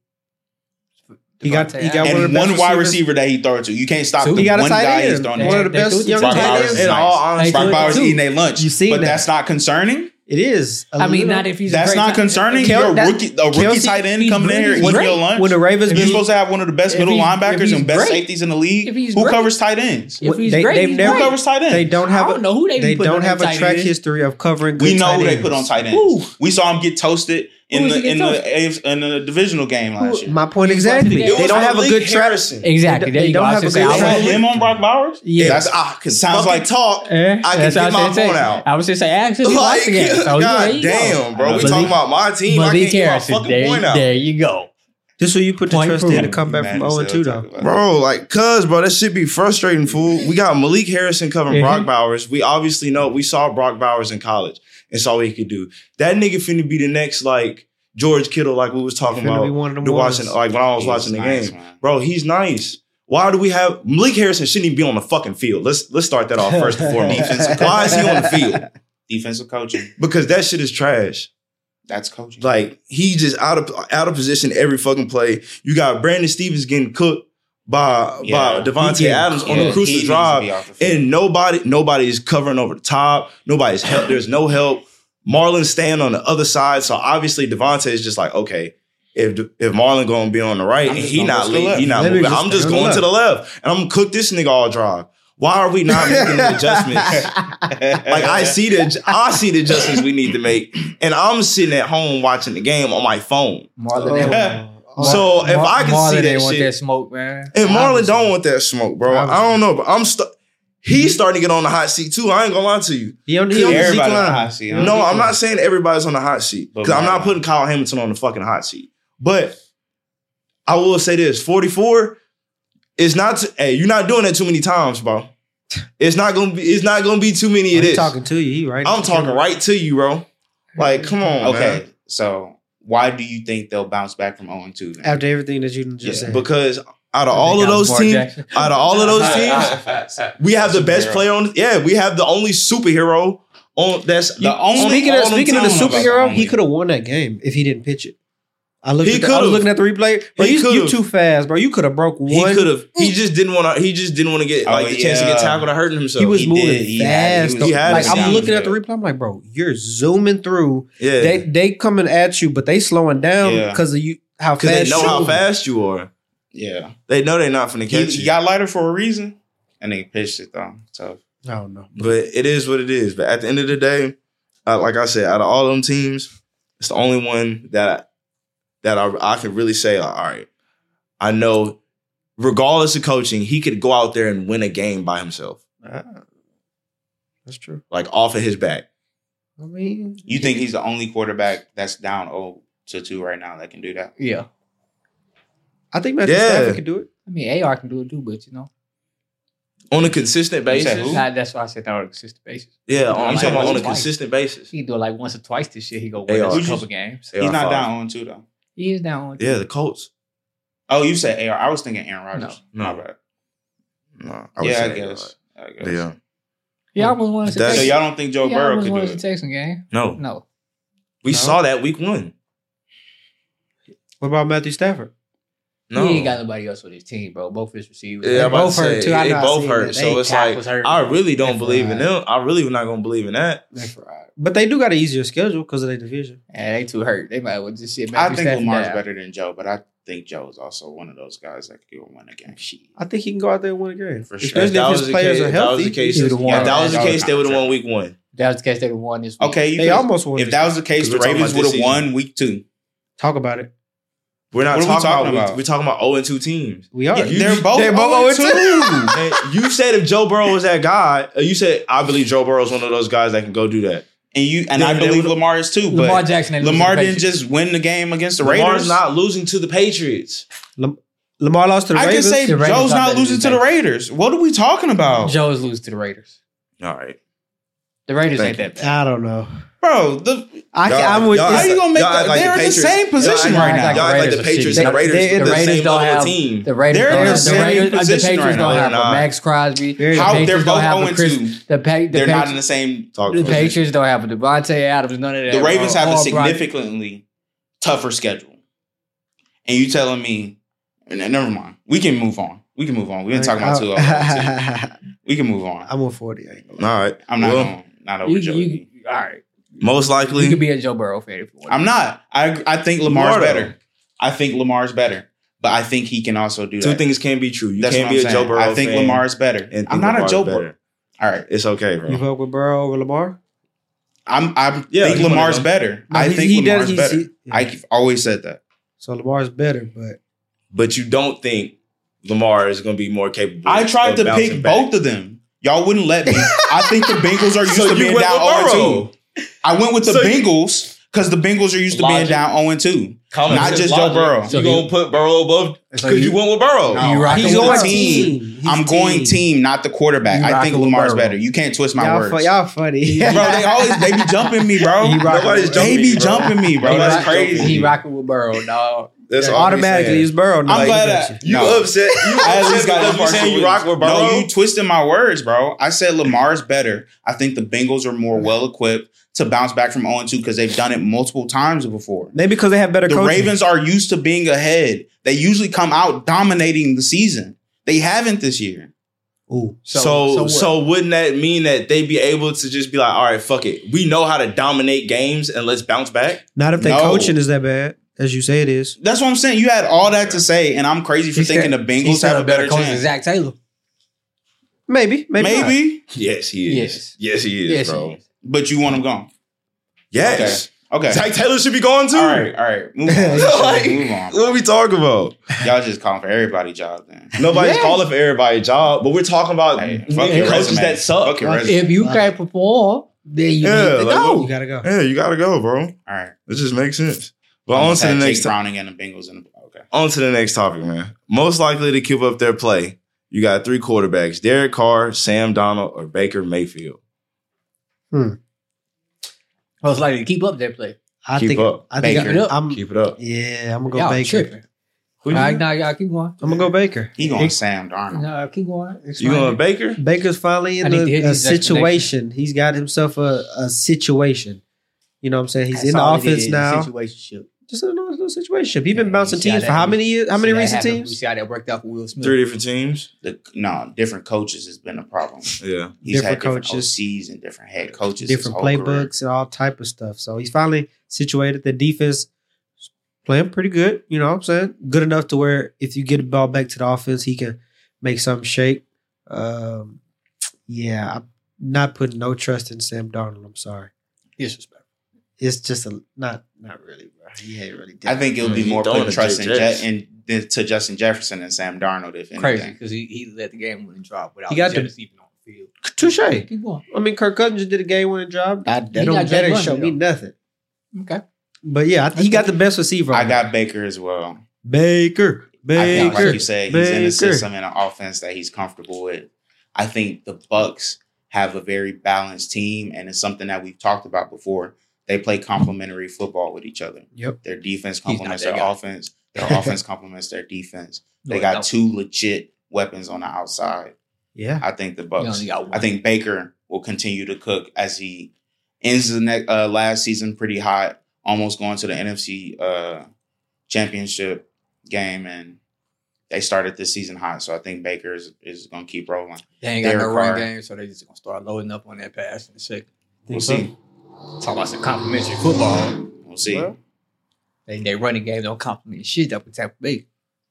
He got- Devontae he got Adams. one of and the one best wide receivers. receiver that he throw to. You can't stop Two. the He got a one tight guy he's end. throwing They- to. One of the they best threw it young to Brock tight Bowers ends. is In nice. all honesty, They Brock threw it Bowers to eating two. their lunch. You seen but that. that's not concerning. It is. a I mean, little- not if he's. a That's great not tight- concerning. Kel- You're a that- rookie, a rookie Kelsey- tight end he's coming in great. here He's eating great. your lunch. when the Ravens If you're beat, supposed to have one of the best If middle he's- if linebackers he's and best great- safeties in the league, if he's who great- covers tight ends? If he's They- great, they've he's never- Who great. covers tight ends? they don't have I a don't know who they. they be putting don't on have a tight track ends. history of covering. We good know tight who they ends. put on tight ends. Who? We saw him get toasted in Who was the he in get the A F C in the divisional game last year. My point exactly. It They was don't have a Malik good track. Harrison. Exactly. They There you don't go. I have was a gonna good say, I Was track. was- him on Brock Bowers? Yeah. That's, I can Sounds fucking like- talk. Eh, I can that's get what my I said. phone out. I was just saying, actually, he lost Like, the game. So, you know, God there you go. damn, bro. We Malik- talking about my team. I Malik can't get my Harrison. fucking There, point out. there you go. This who you put the Point trust in to proven. come back Man, from zero and two still though. talking about Bro, like, cuz, bro, that shit be frustrating, fool. We got Malik Harrison covering Mhm. Brock Bowers. We obviously know, we saw Brock Bowers in college and saw what he could do. That nigga finna be the next, like, George Kittle, like we was talking Finna about. be one of them the ones. watching, like, when I was He's watching the nice, game. man. Bro, he's nice. Why do we have Malik Harrison shouldn't even be on the fucking field? Let's let's start that off first and foremost. Defensive Why is he on the field? Defensive coaching. Because that shit is trash. That's coaching. Like he just out of out of position every fucking play. You got Brandon Stevens getting cooked by Yeah. by Devontae He Adams on Yeah, a he crucial needs to drive, be off the field. and nobody nobody is covering over the top. Nobody's help. There's no help. Marlon's staying on the other side, so obviously Devontae is just like, okay, if if Marlon gonna be on the right, I'm and just he gonna not go to the lead, left. he not Let me moving. just I'm just stay on the going to the left, and I'm gonna cook this nigga all drive. Why are we not making the adjustments? Like I see the I see the adjustments we need to make, and I'm sitting at home watching the game on my phone. Marlon, they want- Oh. So if I can Marlon, see they that want shit, that smoke, man. and Marlon Obviously. don't want that smoke, bro. I don't know, but I'm st- he's starting to get on the hot seat too. I ain't gonna lie to you. He on, he on the Everybody on the decline. hot seat, huh? No, I'm not saying everybody's on the hot seat But because I'm not Marlon. putting Kyle Hamilton on the fucking hot seat. But I will say this: forty-four is not. T- hey, you're not doing that too many times, bro. It's not gonna be. It's not gonna be too many Oh, of he this. talking to you. He right. I'm talking right to you, bro. Like, come on, Okay, man. so why do you think they'll bounce back from zero and two? then? After everything that you just Yeah, said. because out of They all of got those Lamar teams, Jackson. out of all of those teams, we have the best Superhero. player on. Yeah, we have the only superhero on. That's The only- Speaking of all them speaking of the teams about the superhero, only. he could have won that game if he didn't pitch it. I looked. He At the, I was could've. looking at the replay. Bro, He you, you could've. too fast, bro. You could have broke one. He could have. He just didn't want to. He just didn't want to get Oh, like the chance to get yeah. tackled or hurting himself. He was He moving did. He had- fast. he though. was- he had like it I'm down. looking at the replay. I'm like, bro, you're zooming through. yeah, They they coming at you, but they slowing down Yeah. because of you. How because fast they know you how move. fast you are. Yeah. They know they're not finna He, catch he you. got lighter for a reason. And they pitched it though. So I don't know. But it is what it is. But at the end of the day, uh, like I said, out of all them teams, it's the only one that that I, I can really say, like, all right, I know, regardless of coaching, he could go out there and win a game by himself, Ah, that's true. like off of his back. I mean, you think he's the only quarterback that's down oh to two right now that can do that? Yeah. I think Matthew Yeah. Stafford could do it. I mean, A R can do it too, but you know, On a consistent You said basis. who? nah, that's why I said that on a consistent basis. Yeah, on, I'm Like talking about once on or a twice. consistent basis. He can do it like once or twice this year. He go win A R. us a Who'd you- couple games. A R He's not five. down oh two though. He is down. Yeah, the Colts. Oh, you said A R. I was thinking Aaron Rodgers. No. My No. bad. No, I would Yeah, I say guess. I guess. Yeah. Yeah, I almost wanted to That's- So take. y'all don't think Joe Yeah, I Burrow almost could do wanted it? to take some game. No, No. we No. saw that week one. What about Matthew Stafford? No, He ain't got nobody else with his team, bro. Both his receivers. Yeah, They I'm about both to hurt say, too. I they know I both seen hurt. that. So They it's tackles like hurt. I really don't They believe in fried. them. I really not gonna believe in that. They fried. But they do got an easier schedule because of their division. Yeah, they too hurt. They might well just sit. I Matthew think Stafford Lamar's down. better than Joe, but I think Joe is also one of those guys that could go win a game. I think he can go out there and win a game. For sure. Especially If that if was his the players case- are if that was healthy. the case, he would've if won. that was the That was case, they would have won contract. week one. If that was the case, they would have won this week. Okay, you They could- almost won. if this that game. was the case, 'Cause the we're talking Ravens about would this have season. won week two. Talk about it. We're not What are we talking, talking about. about? we- We're talking about zero and two teams. We are. Yeah, You- they're both they're both oh and oh and two. And you said if Joe Burrow was that guy, uh, you said I believe Joe Burrow is one of those guys that can go do that. And you and Then I they believe would've- Lamar is too, but Lamar Jackson. ain't losing Lamar to the didn't Patriots. just win the game against the Lamar's Raiders. not losing to the Patriots. Lamar lost to the I Ravens. can say The Ravens Joe's not not better losing to than the the Raiders. What are we talking about, Joe's lose to the Raiders. All right, The Raiders Thank ain't that bad. I don't know. bro? The, I, Y'all- I'm with. y'all how act you gonna make? y'all The, act like they're the in the Patriots- same position y'all act right like now. Y'all act like the Raiders are Patriots shitty. and the Raiders They- are the the Raiders same don't level have- team. The Raiders, They're don't in have, the the same Raiders, the position Patriots right now. don't have They're a not. Max Crosby. They're- The How Patriots they're don't both have zero a and Chris. two. The, pa- the, They're not Patri- in the same. Talk the for a Patriots don't have a Devontae Adams. None of that. The Ravens Or- have a or Brock- significantly tougher schedule, and you telling me? n- Never mind. We can move on. We can move on. We've been talking about two. I'm We can move on. on forty. I ain't gonna lie. second. All right, I'm not Well, going not over You, Joe. you, all right. most likely. You could be a Joe Burrow fan if you want. I'm not. I I think Lamar's Lamar, though. better. I think Lamar's better, but I think he can also do Two that. things can be true. You That's can't what be I'm a saying. Joe Burrow I think fan Lamar's better. and I'm think not Lamar's a Joe better. Burrow. All right. It's okay, bro. You vote with Burrow over Lamar? I'm. I Yeah, think he's one of Lamar's them. better. No, I he- think he does- Lamar's he's- better. he- yeah. I've always said that. So Lamar's better, but But you don't think Lamar is going to be more capable. I tried of to bouncing pick back. both of them. Y'all wouldn't let me. I think the Bengals are used So to you being went down with oh and two. I went with the So you- Bengals because the Bengals are used to being Logic. down oh and two. Common Not sense just Joe logic. Burrow. So You he- gonna put Burrow above So because you, you- went with Burrow. No. You rocking He's with going Burrow. team. He's I'm going team. team, not the quarterback. You I think rocking with Lamar's Burrow. better. You can't twist my y'all, words. fu- y'all funny. Bro, they always they be jumping me, bro. He rocking Nobody's with- jumping They be me, bro. jumping me, bro. He That's rocking- crazy. He rocking with Burrow, dog. That's all Automatically, I'm it's Burrow. now. I'm You glad got that You no. upset? You I at least upset got because you partial saying you wins. rock with Burrow? No, you twisted my words, bro. I said Lamar's better. I think the Bengals are more well equipped to bounce back from oh and two because they've done it multiple times before. Maybe because they have better The coaching. Ravens are used to being ahead. They usually come out dominating the season. They haven't this year. Ooh. So so, so what? wouldn't that mean that they be able to just be like, all right, fuck it, we know how to dominate games and let's bounce back? Not if their No. coaching is that bad, as you say it is. That's what I'm saying. You had all that to say, and I'm crazy for He thinking said- the he Bengals said have a better coach than chance. Zach Taylor. Maybe. Maybe. not. Maybe, Yes, he is. Yes. Yes, he is, Yes, bro. he is. but you want them gone. Yes. Okay. Zach Taylor should be going too. All right. All right. Move on. Like, Move on. what are we talking about? Y'all just calling for everybody job then. Nobody's Yes. calling for everybody a job, but we're talking about Hey, coaches fuck your resume. that suck. Fuck your Fuck resume. If you can't perform, then you Yeah, need to like, go. You gotta go. Yeah, you gotta go, bro. All right. It just makes sense. But on Almost to the had next Jake to- Browning and the Bengals in the okay. on to the next topic, man. Most likely to keep up their play. You got three quarterbacks: Derek Carr, Sam Darnold, or Baker Mayfield. Most likely to keep up their play. I Keep think. up. I think. Baker. I, I'm. Keep it up. Yeah, I'm gonna go Y'all Baker. tripping. Who All you, right, now y'all keep going. I'm gonna go Baker. He going Sam Darnold. No, keep going. you Explain going it. Baker? Baker's finally I in need to hear a, a these explanations. situation. He's got himself a, a situation. You know what I'm saying? He's That's in the all it offense is, now. Situationship. just a little situation. He's been Yeah, bouncing you see how teams for that- how many years? How many See that recent happen- teams? You see how that worked out for Will Smith? Three different teams. The, no, different coaches has been a problem. Yeah. He's Different had different coaches. O Cs and different head coaches. his Different whole career. playbooks and all type of stuff. So he's finally situated. The defense playing pretty good. You know what I'm saying? Good enough to where if you get the ball back to the offense, he can make something shake. Um, yeah, I'm not putting no trust in Sam Darnold. I'm sorry. Disrespect. It's just a not not really, bro. He ain't really. I think it would be Mm, he more throwing putting to trust in, Jets. Je- in, in to Justin Jefferson and Sam Darnold, if anything. Crazy because he, he let the game win and drop without He got the the- Jets even on the field. touche. Keep going. I mean, Kirk Cousins just did a game winning job. That, that He don't got that Jay ain't London, show me though. nothing. Okay. But yeah, I think he got the best receiver. I on got Baker as well. Baker. I think, Baker. like you said, he's in a Baker. system and an offense that he's comfortable with. I think the Bucks have a very balanced team, and it's something that we've talked about before. They play complementary football with each other. Yep. Their defense He's not complements that their guy. offense. Their offense complements their defense. They No, got no. two legit weapons on the outside. Yeah. I think the You Bucks. only got one. I think Baker will continue to cook as he ends the next uh, last season pretty hot, almost going to the N F C uh, championship game, and they started this season hot. So I think Baker is, is going to keep rolling. They ain't got Derek no run Carr. game, so they just gonna start loading up on that pass in a second. We'll so? see. Talking about some complimentary football. We'll see. Well. They they running game don't compliment shit up with Tampa Bay.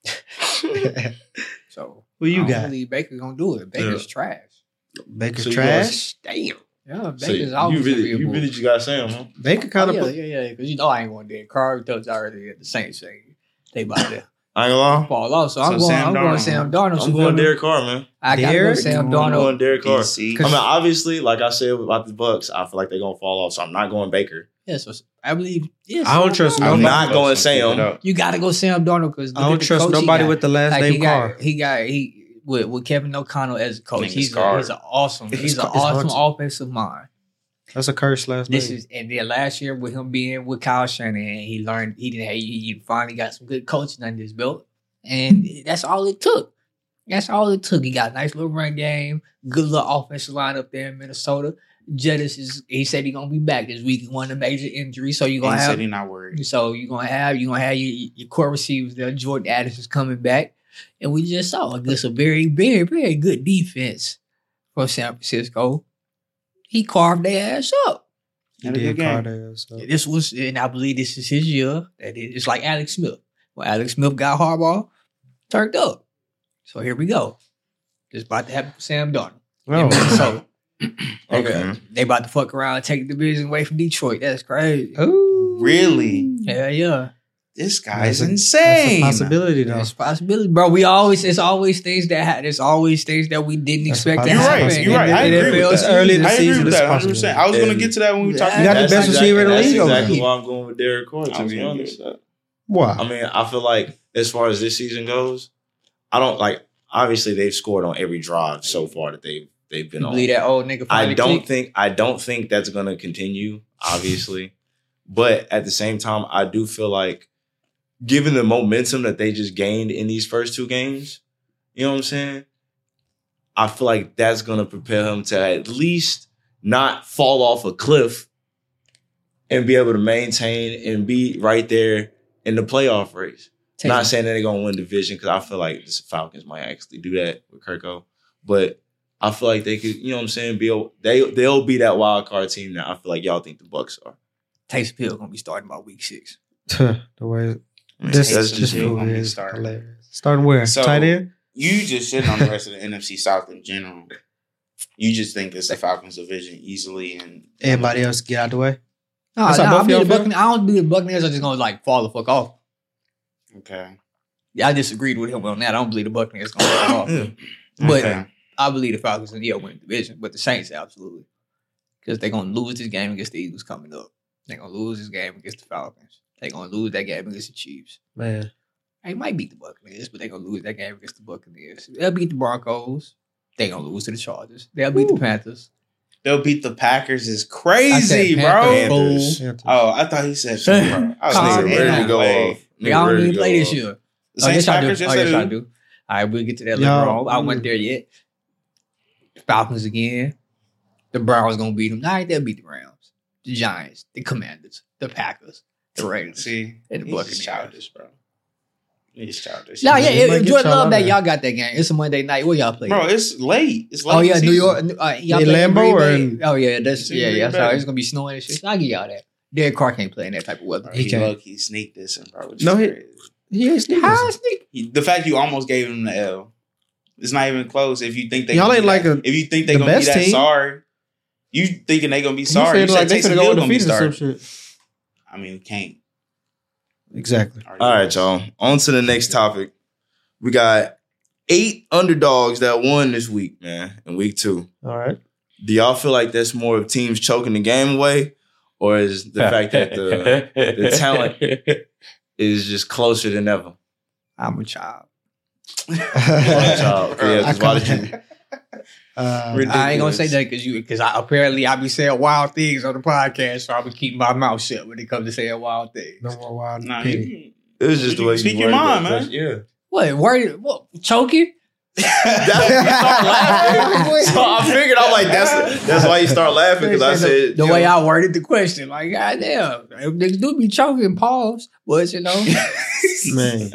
So Who you I don't got? believe Baker gonna do it. Baker's trash. Baker So you trash. Damn. Yeah, So Baker's you always really, gonna be a you bull. really just got Sam, huh? Baker kind Oh, of. yeah, yeah, yeah. Because you know I ain't going there. Carr told you already at the same thing. They about to I ain't gonna lie. fall off. So, So I'm going. Sam I'm going Darnold. Sam Darnold. I'm So going whoever- Derek Carr, man. I got to go Derek? Sam I'm Darnold. going Derek Carr. D C. I mean, obviously, like I said about the Bucks, I feel like they're gonna fall off, so I'm not going Baker. Yeah, so I believe. Yes, I don't trust I'm nobody. not going Sam. Sam. You got to go Sam Darnold because I don't trust nobody with the last like name he got, Carr. he got he with, with Kevin O'Connell as a coach. Nigga's He's a, Carr. he's an awesome. It's He's an Carr- it's awesome haunted. offensive mind. That's a curse last This name. is and then last year with him being with Kyle Shanahan, he learned he didn't. He, he finally got some good coaching under his belt, and that's all it took. That's all it took. He got a nice little run game, good little offensive line up there in Minnesota. Jettis is. He said he's gonna be back this week. He won a major injury, so you're He gonna have. said he's not worried. So you're gonna have you're gonna have your, your core receivers there. Jordan Addis is coming back, and we just saw against a very, very, very good defense for San Francisco. He carved their ass up. He Had a did good game. Carter. So. This was, and I believe this is his year. That it- it's like Alex Smith. When Alex Smith got Harbaugh, turned up. So here we go. It's about to happen for Sam Darnold. Oh. So Okay. they about to fuck around and take the division away from Detroit. That's crazy. Ooh. Really? Yeah, yeah. This guy's That's a- insane. That's a possibility, though. It's a possibility, bro. We always it's always things that ha- there's always things that we didn't That's expect a to You're happen. right. You're You're right. in the I agree N F L with that. season. Early in the I agree season, with it's that one hundred possible. percent. I was going to And- get to that when we were talking You got about the best That's receiver in the exactly- league over That's exactly there. why I'm going with Derek Carr, I to was be gonna honest. get that. Why? I mean, I feel like as far as this season goes, I don't like. Obviously, they've scored on every drive so far that they've they've been You on. believe that old nigga I finally don't clicked? think I don't think that's gonna continue, obviously. But at the same time, I do feel like given the momentum that they just gained in these first two games, you know what I'm saying? I feel like that's gonna prepare him to at least not fall off a cliff and be able to maintain and be right there in the playoff race. Take Not it. saying that they're gonna win division because I feel like the Falcons might actually do that with Kirko, but I feel like they could, you know what I'm saying, be a, they they'll be that wild card team that I feel like y'all think the Bucks are. Taysom Hill gonna be starting by week six. the way I mean, this that's Taysom just Hill fool gonna be is starting. hilarious. Starting where? So- Tight end? You just shitting on the rest of the N F C South in general. You just think it's the Falcons division easily, and Everybody else get out the way. No, That's no, how both I, believe y'all the feel? Buccaneers, I don't believe the Buccaneers are just gonna like fall the fuck off. okay, Yeah, I disagreed with him on that. I don't believe the Buccaneers gonna fall off. Yeah. But okay. I believe the Falcons and yeah win the division, but the Saints absolutely because they're gonna lose this game against the Eagles coming up. They're gonna lose this game against the Falcons. They're gonna lose that game against the Chiefs. Man. They might beat the Buccaneers, but they're gonna lose that game against the Buccaneers. They'll beat the Broncos. They're gonna lose to the Chargers. They'll beat Ooh. the Panthers. They'll beat the Packers is I crazy, said bro. Panthers. Panthers. Oh, I thought he said something. I was Calm thinking, Nigga down. ready to go way. off. Nigga Y'all don't ready even to play go this off. year. The Oh, Saints yes, I do. Packers, Oh, yes, yes, they I do. do. All right, we'll get to that later Y'all- on. I wasn't there yet. Falcons again. The Browns gonna beat them. All right, they'll beat the Rams, the Giants, the Commanders, the Packers. The Raiders. See, And the he's just Buccaneers. childish, bro. He's childish. No, yeah, They might it, get Jordan y'all Love out that there. y'all got that game. It's a Monday night. Where y'all play? Bro, it's late. It's late. Oh yeah, in New season. York. Uh, y'all In play in Lambeau Green or Bay? in- Oh yeah, that's It's in yeah, Green yeah. Bay. Sorry, it's gonna be snowing and shit. I give y'all that. Derek Carr can't play in that type of weather. Bro, He he can't. low key sneaked this, and bro, No, he- crazy. He ain't sneaking. How sneak? He- the fact you almost gave him the L, it's not even close. If you think they Y'all gonna ain't be like that, a- if you think they the gonna be best that team. sorry, you thinking they gonna be You sorry? You feel said like they Taysom finna Hill go gonna be undefeated or some starting. shit. I mean, can't. Exactly. All right, y'all. On to the next topic. We got eight underdogs that won this week, man, in week two. All right. Do y'all feel like that's more of teams choking the game away, or is the fact that the the talent is just closer than ever? I'm a child. Child. Yeah, 'cause why did you? Uh, I ain't gonna say that because you because I apparently I be saying wild things on the podcast, so I'm gonna keep my mouth shut when it comes to saying wild things. no more wild Nah, pity. you, It was just the way you Speak your worded mind, that man. question. Yeah. What? Word? What? Choking? That's why you start laughing. So I figured I'm like that's that's why you start laughing because I said the you way know, I worded the question, like goddamn, niggas do be choking. Pause, but you know, Man.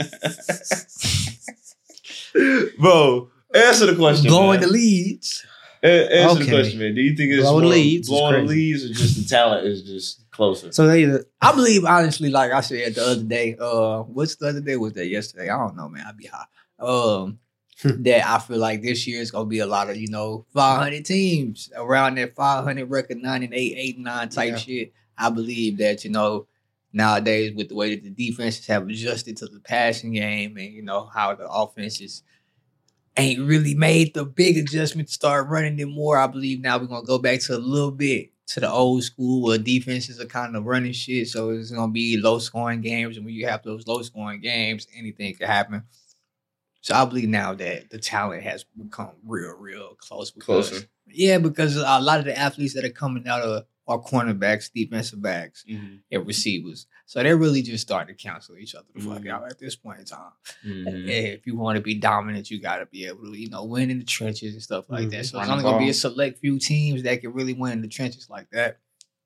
bro. Answer the question. going man. to Leeds. A- Answer the Okay. question, man. Do you think it's Blowing more leads is blowing the crazy. leads, or just the talent is just closer? So they either I believe honestly, like I said the other day. Uh, what's the other day? Was that yesterday? I don't know, man. I be high. Um, that I feel like this year is gonna be a lot of you know five hundred teams around that five hundred record, nine and eight, eight and nine type Yeah. shit. I believe that you know nowadays with the way that the defenses have adjusted to the passing game and you know how the offenses ain't really made the big adjustment to start running it more. I believe now we're gonna go back to a little bit to the old school where defenses are kind of running shit. So it's gonna be low scoring games, and when you have those low scoring games, anything can happen. So I believe now that the talent has become real, real close. Because, Closer. Yeah, because a lot of the athletes that are coming out of are cornerbacks, defensive backs, Mhm. and receivers. So they're really just starting to cancel each other the fuck Mhm. out at this point in time. Mhm. If you want to be dominant, you got to be able to, you know, win in the trenches and stuff like that. Mhm. So Run it's the only going to be ball. a select few teams that can really win in the trenches like that.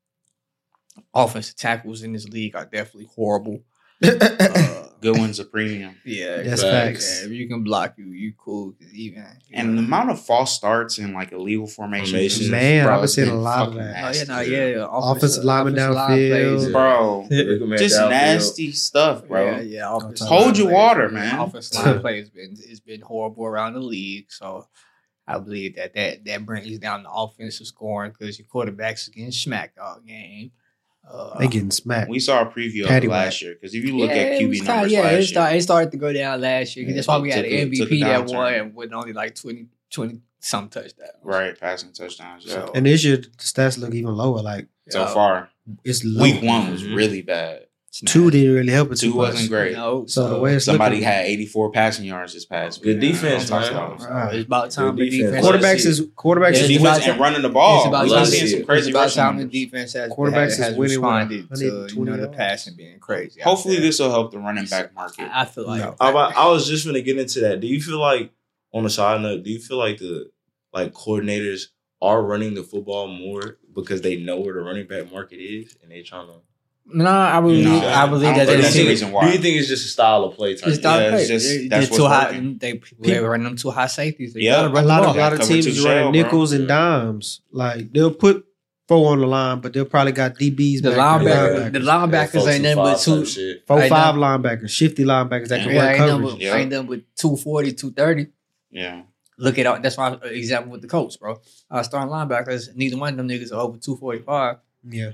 Offensive tackles in this league are definitely horrible. Uh, Good one's a premium. yeah, That's exactly. facts. Yeah, if you can block you, you cool. 'Cause even And the amount of false starts and like illegal formations. Formations. is- Man, bro, I've been it's seeing a been lot of fucking that. oh yeah, nasty. no, yeah, yeah. Offensive lineman offensive line downfield. plays, Bro, Look at man just downfield. nasty stuff, bro. Yeah, yeah. offensive Hold line your plays, water, yeah, man. Offensive line play has been has been horrible around the league. So I believe that that, that brings down the offensive scoring because your quarterbacks are getting smacked all game. Uh, they getting smacked. We saw a preview of Patty it whack. last year because if you look yeah, at it Q was B kinda- numbers yeah, last it year, started, it started to go down last year. Yeah, That's why it we had took an a- M V took a P that downturn. won with only like twenty, twenty some touchdowns. right, passing touchdowns. Yeah. So- And this year the stats look even lower. Like So Yeah. far, it's low. week one was Mhm. really bad. It's Two nasty. didn't really help it Two too much. wasn't great. No, So the way it's Somebody looking, had eighty-four passing yards this past Good week. defense, Don't man. talk about it. So it's about time Good the defense. defense. quarterbacks see is quarterbacks Yeah, is it's Defense about- and running the ball. It's about We time- seeing some it's crazy about rushing time the numbers. defense has, Quarterbacks has, is has winning with responded one to hundred you know twenty the yards. passing being crazy. out Hopefully, there. this will help the running back market. I, I feel like No. I, I was just gonna get into that. Do you feel like, on the side note, do you feel like the like coordinators are running the football more because they know where the running back market is and they trying to? no, I believe No, I believe I don't that think they that's see the it. reason why. Do you think it's just a style of play? Type It's thing? dark Yeah, it's play. just- They- that's they're too what's high. working. They they run them too high safeties. They Yeah, gotta run a lot the of a ball. lot of Cover teams two is shell, running bro. nickels and dimes. Like they'll put four on the line, but they'll probably got D Bs. The back there, linebacker, the linebackers ain't nothing but two. Shit. four ain't five nothing- linebackers, shifty linebackers that can Yeah, Yeah, work ain't nothing coverage. but, Yeah. ain't nothing but two forty, two thirty. Yeah. Look at all. That's my example with the Colts, bro. Uh, starting linebackers, neither one of them niggas are over two forty-five. Yeah,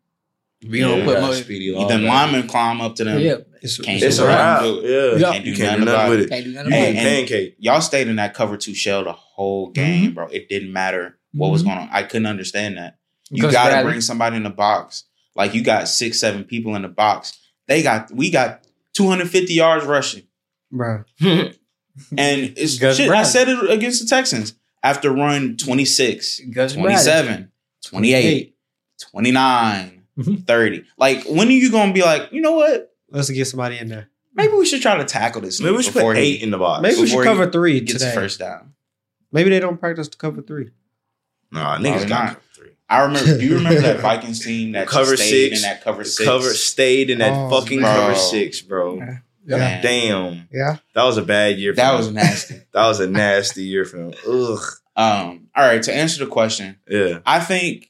We don't Yeah, put got more. speedy Then linebacker. linemen climb up to them. Yeah, it's, Can't It's do a it. wrap. Do Yeah, Yeah. Can't do you nothing can't do nothing about with it. it. can't do nothing You about Hey, can it. and- pancake. Y'all stayed in that cover two shell the whole game, Mm-hmm. bro. It didn't matter what was Mhm. going on. I couldn't understand that. You Gus got to Bradley. bring somebody in the box. Like you got six, seven people in the box. They got we got two hundred fifty yards rushing, bro. and it's Gus shit. I Bradley. said it against the Texans after run twenty-six, Gus Bradley. twenty-seven, twenty-eight, twenty-nine, Mhm. thirty. Like when are you gonna be like, you know what? Let's get somebody in there. Maybe we should try to tackle this. Maybe nigga we should before put he eight in the box. Maybe we Before should he cover three gets today. first down. Maybe they don't practice to cover three. Nah, Probably niggas not. got three. I remember. Do you remember that Vikings team that Cover just stayed six. in that cover six? Cover stayed in that Oh, fucking bro. cover six, bro. Man, Damn, Yeah. that was a bad year. For that them. was nasty. that was a nasty year for them. Ugh. Um. All right. To answer the question, Yeah. I think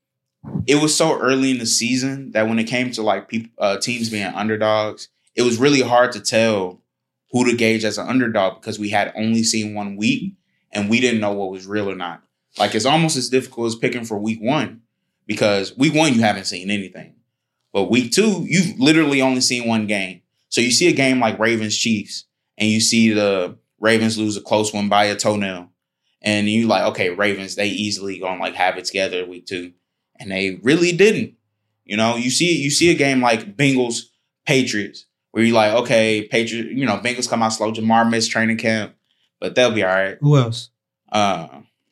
it was so early in the season that when it came to like people, uh, teams being underdogs, it was really hard to tell who to gauge as an underdog because we had only seen one week and we didn't know what was real or not. Like it's almost as difficult as picking for week one because week one you haven't seen anything, but week two you've literally only seen one game. So you see a game like Ravens Chiefs and you see the Ravens lose a close one by a toenail, and you like, okay, Ravens they easily gonna like have it together week two. And they really didn't. You know, you see you see a game like Bengals Patriots where you're like, okay, Patriots, you know, Bengals come out slow. Jamar missed training camp, but they'll be all right. Who else? Uh,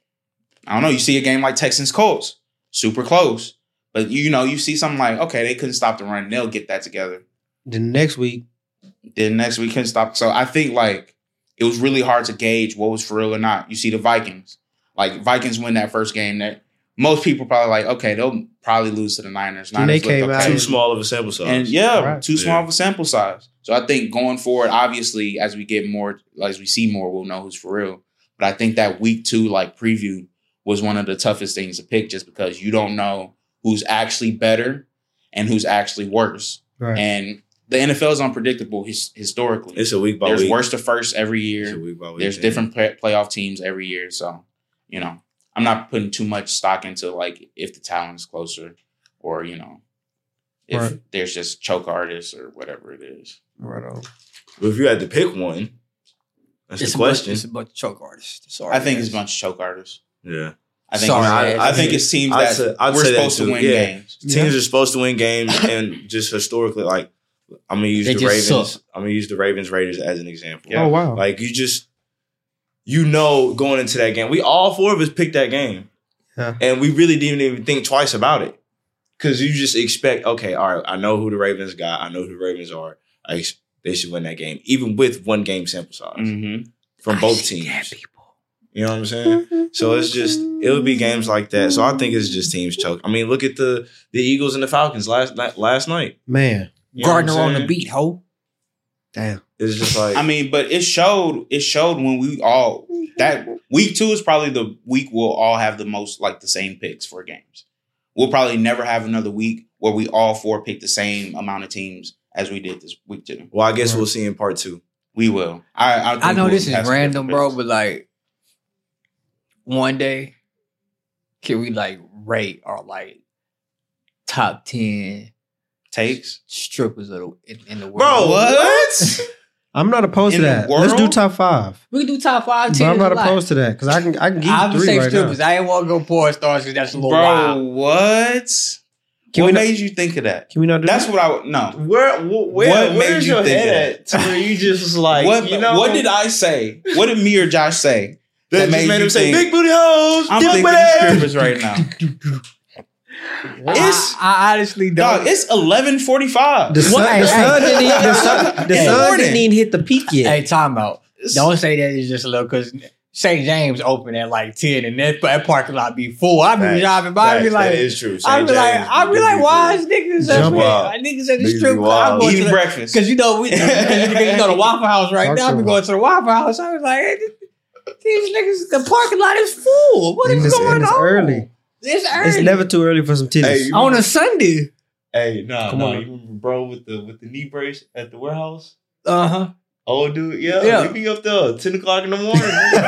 I don't know. You see a game like Texans Colts, super close. But, you know, you see something like, okay, they couldn't stop the run. They'll get that together. Then next week. Then next week couldn't stop. So I think, like, it was really hard to gauge what was for real or not. You see the Vikings. Like, Vikings win that first game that most people probably like, okay, they'll probably lose to the Niners. Then they Niners looked came out Too okay. small of a sample size. And yeah, Right. too small Yeah. of a sample size. So I think going forward, obviously, as we get more, as we see more, we'll know who's for real. But I think that week two, like preview, was one of the toughest things to pick just because you don't know who's actually better and who's actually worse. Right. And the N F L is unpredictable his, historically. it's a week by There's week. worst to first every It's a year. week by week. There's yeah. different play- playoff teams every year. So, you know, I'm not putting too much stock into like if the talent is closer or, you know, if Right. there's just choke artists or whatever it is. Right on. But if you had to pick one, that's It's the a bunch, question. it's a bunch of choke artists. Sorry, I think it's a guys. bunch of choke artists. Yeah. I think Sorry, it's, I- I, think it's teams I'd that say- I'd we're say that supposed to too, win yeah. games. Teams Yeah. are supposed to win games, and just historically, like I'm gonna use They the just Ravens. suck. I'm gonna use the Ravens Raiders as an example. Yeah. Oh, wow. Like you just, you know, going into that game, we all four of us picked that game, Yeah. and we really didn't even think twice about it because you just expect, okay, all right, I know who the Ravens got, I know who the Ravens are, I ex- they should win that game, even with one game sample size Mm-hmm. from I both see that, teams. people. You know what I'm saying? So it's just it would be games like that. So I think it's just teams choke. I mean, look at the the Eagles and the Falcons last night. Last night, Man. You know what I'm Gardner on the saying? beat, ho. Damn. It's just like I mean, but it showed. It showed when we all that week two is probably the week we'll all have the most like the same picks for games. We'll probably never have another week where we all four pick the same amount of teams as we did this week two. well, I guess we'll see in part two. We will. I I, think I know we'll this is have some random, different bro, picks. but like one day, can we like rate our like top ten takes. strippers of the, in, in the world? Bro, What? I'm not opposed In to the that. Let's do world? top five. We can do top five, But ten. I'm not opposed to that because I can I can give I you would three say right strippers. now. I ain't want to go porn stars because that's a little Bro, wild. what? Can what we not- made you think of that? Can we not do That's that? what I would no. Where, where, What made where's you your think head at? To where you just was like, what you know, what did I say? What did me or Josh say? that, that just made made you him say think- big booty hoes? I'm big thinking booty of ass." strippers right now. It's I, I honestly don't. dog, it's eleven forty-five. The sun, What? the Hey, sun hey. didn't even, the sun, the Hey. sun Morning. didn't even hit the peak yet. Hey, time out. Don't say that it's just a little because Saint James open at like ten and that, that parking lot be full. I be Facts. driving by, I be Facts, like, that is true. I Saint be like, James I be do like, be why is cool. niggas Jump up out. here? Niggas at the Niggas strip be club. wild. I'm going Eating to the, breakfast. because you know we, because you, you know the Waffle House right Talk now. I to be him. going to the Waffle House. I was like, hey, these niggas, the parking lot is full. What And is it's- going and it's on? early. It's early. It's never too early for some titties. Hey, you- on a Sunday. Hey, no, Come no, on. you remember bro with the with the knee brace at the warehouse? Uh huh. Oh, dude, yeah, Yeah. we be up there ten o'clock in the morning.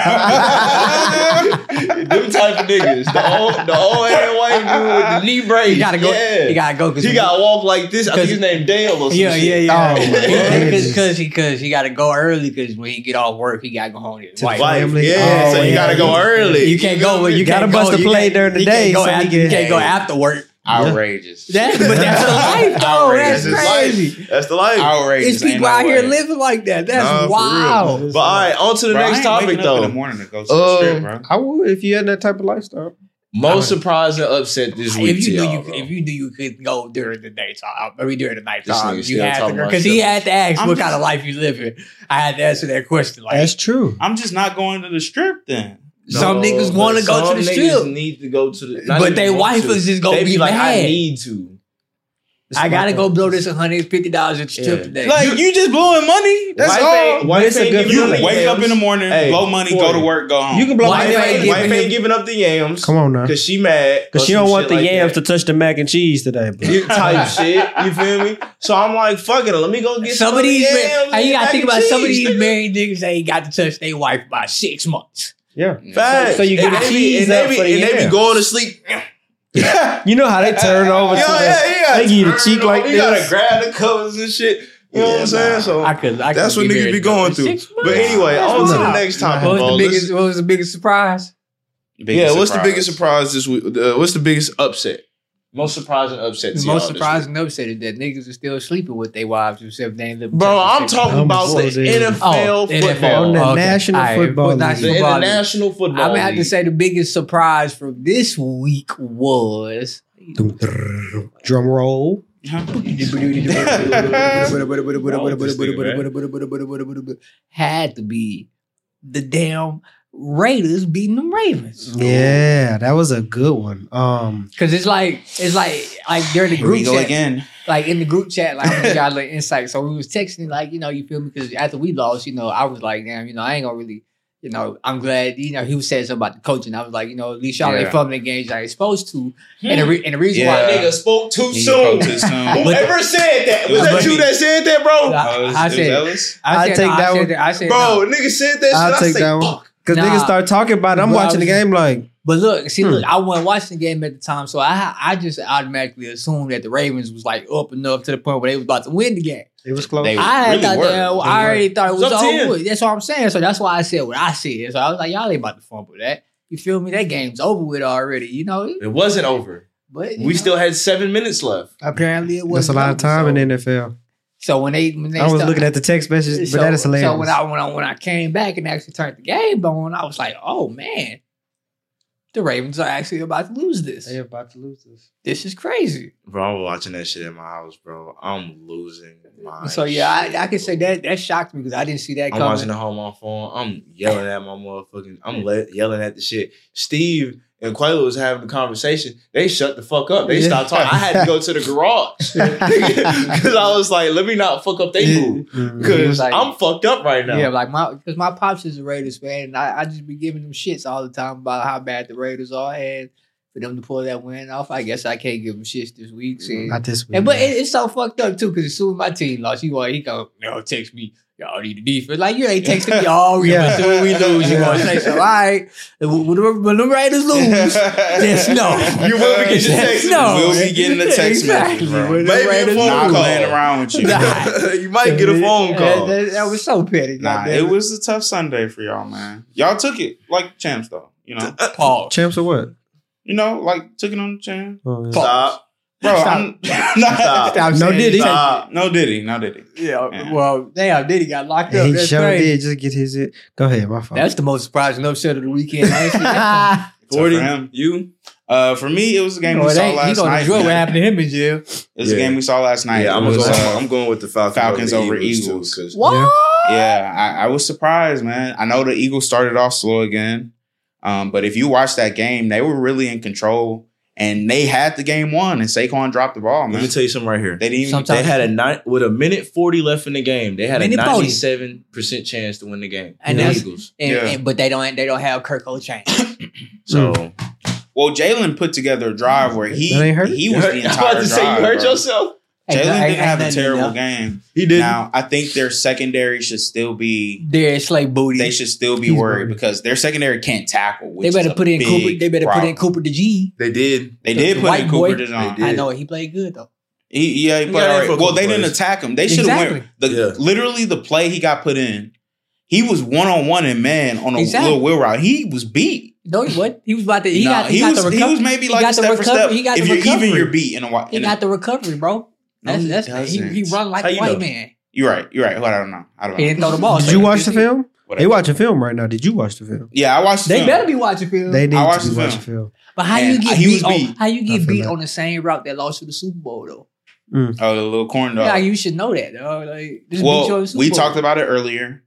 Them type of niggas, the old, the old head white dude with the knee brace. You gotta go. Yeah. You gotta go because He got to walk like this. I think his name Dale or something. Yeah, yeah, yeah. Oh, my goodness. Because he, because he got to go early. Because when he get off work, he got to go home to his To wife. Wife, Family. yeah, Oh, so you yeah. gotta go early. You can't go. You Gotta can't bust go, a you play can't- during the you can't day Go so after, he you can- can't go after work. Outrageous. That, but that's the life, though. Outrageous. That's That's his crazy. life. That's the life. Outrageous. It's people Ain't no out here way. living like that. That's Nah, for wild. real. But all right, on to the Bro, I next ain't topic waking up in the though. morning to go to the Um, strip, bro. I would if you had that type of lifestyle. Most surprised and upset this week. If you to knew y'all, you, bro. if you knew you could go during the daytime, maybe during the This nighttime, nigga you still had to talking go about because he stuff. had to ask I'm what just- kind of life you living. I had to answer that question. Like, That's true. I'm just not going to the strip then. Some No, niggas want to but go to the some niggas strip, need to go to the. not but even they want wife to. is just gonna They be, be like, mad. I need to. I gotta go blow this one hundred fifty dollars at the strip Yeah. today. Like you just blowing money. That's Wife all. ain't- wife it's a ain't good giving You up the feeling. wake up yams. in the morning, Hey, blow money, go forty. to work, go home. You can blow Wife my Wife ain't ain't, giving wife him- ain't giving up the yams. Come on now. Cause she mad. Because or she some don't want shit the like yams that. to touch the mac and cheese today, bro. You type shit. You feel me? So I'm like, fuck it. Let me go get some some of these, yams. man, and you gotta mac think and about some of cheese, these nigga. married niggas that ain't got to touch their wife by six months. Yeah. Facts. So you And get they the be- cheese and they up be, for the and they be yams. going to sleep. You know how they turn over to Yeah, the, yeah, yeah. they give you the cheek Turn like over. You gotta this. grab the covers and shit. You know what I'm saying? So I could, I could that's what niggas be going through. But anyway, on to the next topic. What was bro. the Let's- biggest? What was the biggest surprise? Yeah, what's the biggest surprise this week? Uh, what's the biggest upset? Most surprising upset. The to y'all most this surprising upset is that niggas are still sleeping with their wives except they ain't living. week? Bro, I'm talking I'm about the so N dead. F L Oh, N F L. football. On the Okay. National All right, Football foot- League. The Football League. International Football I'm gonna have to League. say the biggest surprise from this week was Drum roll. had to be the damn Raiders beating them Ravens. Yeah, that was a good one. Um, Cause it's like it's like like during the Here group we go chat, again. like in the group chat, like I'm gonna got like insight. So we was texting, like you know, you feel me? Because after we lost, you know, I was like, damn, you know, I ain't gonna really, you know, I'm glad, you know, he was saying something about the coaching. I was like, you know, at least y'all Yeah. ain't fumbling the games like you're supposed to. And the re- and the reason Yeah. why, Nigga spoke too He soon. spoke too soon. Whoever said that? Was But- that you that said that, bro? I, Oh, it was- I it was said, Ellis? I I'll said, take no, that I one. said, I said, Bro, no. nigga said that shit. I'll I take say, that one. fuck. Because Nah. niggas start talking about it. I'm Well, I watching the was- game like, But look, see, Hmm. look, I wasn't watching the game at the time, so I I just automatically assumed that the Ravens was like up enough to the point where they was about to win the game. it was close. They- I really thought were. that, They I already thought it was It's up ten. over with. That's what I'm saying. So that's why I said what I said. So I was like, y'all ain't about to fumble that. You feel me? That game's over with already. You know. It wasn't over. But you We know, still had seven minutes left. apparently it was That's a lot of time in the N F L. So when they when they I was start- looking at the text message, so, but that is hilarious. So when I when I when I came back and actually turned the game on, I was like, oh man, the Ravens are actually about to lose this. They about to lose this. This is crazy. Bro, I'm watching that shit in my house, bro. I'm losing my So yeah, I, shit. I can say that that shocked me because I didn't see that I'm coming. watching the home on my phone. I'm yelling at my motherfucking. I'm le- yelling at the shit. Steve and Quayla was having a conversation. They shut the fuck up. They Yeah. stopped talking. I had to go to the garage because I was like, let me not fuck up they move Mhm. because Like- I'm fucked up right now. Yeah, like my because my pops is a Raiders fan, and I, I just be giving them shits all the time about how bad the Raiders are, and for them to pull that win off, I guess I can't give them shits this week. So. Not this week. And but it, it's so fucked up too, because as soon as my team lost, he want he go, yo, text me, y'all need the defense. Like you ain't texting me all year, Yeah. but soon we lose, you gonna say so. All right, when, when the- when the Raiders lose, just know You will be getting Just text. know. We'll be getting a text Exactly. message, bro. When the Maybe a Raiders phone Not call. lose. playing around with you. Nah. you might get a phone That, call. that- that was so petty. Nah, goddamn it was a tough Sunday for y'all, man. Y'all took it like champs, though. You know, Paul. Champs or what? you know, like took it on the chin. Oh, yeah. Stop. Bro, Stop. I'm Stop. Stop No saying Diddy. it. Stop. no Diddy, no Diddy. Yeah, Yeah. well, damn, Diddy got locked up. He That's sure crazy. did just get his. Go ahead, my fault. That's the most surprising upset of the weekend. Honestly. That's- Tough forty. for him. You? Uh, for me, it was a game you we know, it saw ain't- he last gonna night. enjoy what man. happened to him in jail. It was Yeah. a game we saw last night. Yeah, I'm, It was, going, uh, I'm going with the Falcons, Falcons over too, Eagles. 'cause- What? Yeah, I, I was surprised, man. I know the Eagles started off slow again, um, but if you watch that game, they were really in control, and they had the game won. And Saquon dropped the ball, Let man. me tell you something right here. They didn't even. Sometimes- They had a nine with a minute forty left in the game. They had Minute a forty. ninety-seven percent chance to win the game. And the that's- Eagles. And, Yeah. and- but they don't. They don't have Kirk O'Chain. So Well, Jalen put together a drive where he That ain't hurt? he you was hurt, the I'm entire about to say drive, you hurt bro. yourself. Jalen Ain't- didn't ain't have a nothing terrible else. game. He did. Now, I think their secondary should still be. Darius Slay booty. They should still be He's worried worried. because their secondary can't tackle. They Which better is a put in big Cooper. They better put in problem. Cooper DeJean. They did. They the did put white in boy. Cooper DeJean. They did. I know he played good though. He, yeah, he He played got in all for a right. Well, couple they didn't plays. attack him. They should have Exactly. went. The, Yeah. Literally, the play he got put in, he was one on one and man on a Exactly. little wheel route. He was beat. No, he what? He was about to. He Nah, got. He, he, got was. the he recovery. was maybe he like got a the step for recovery- step. he got If the you're recovery. even, you're beat in a while. He got the recovery, bro. That's he that's he, he doesn't. run like How a you white know? man. You're right. You're right. Well, I don't know. I don't He know. didn't throw the ball. Did so you he watch the didn't see it. film? Whatever. They watching film right now. Did you watch the film? Yeah, I watched. The They film. better be watching film. They need I to watched be the watching film. film. But how And you get he was beat, on, beat. how you I get feel beat that. on the same route that lost to the Super Bowl though? Oh, the little corn dog. Yeah, you should know that. Dog. Like, just beat you on Well, the Super we Bowl. talked about it earlier.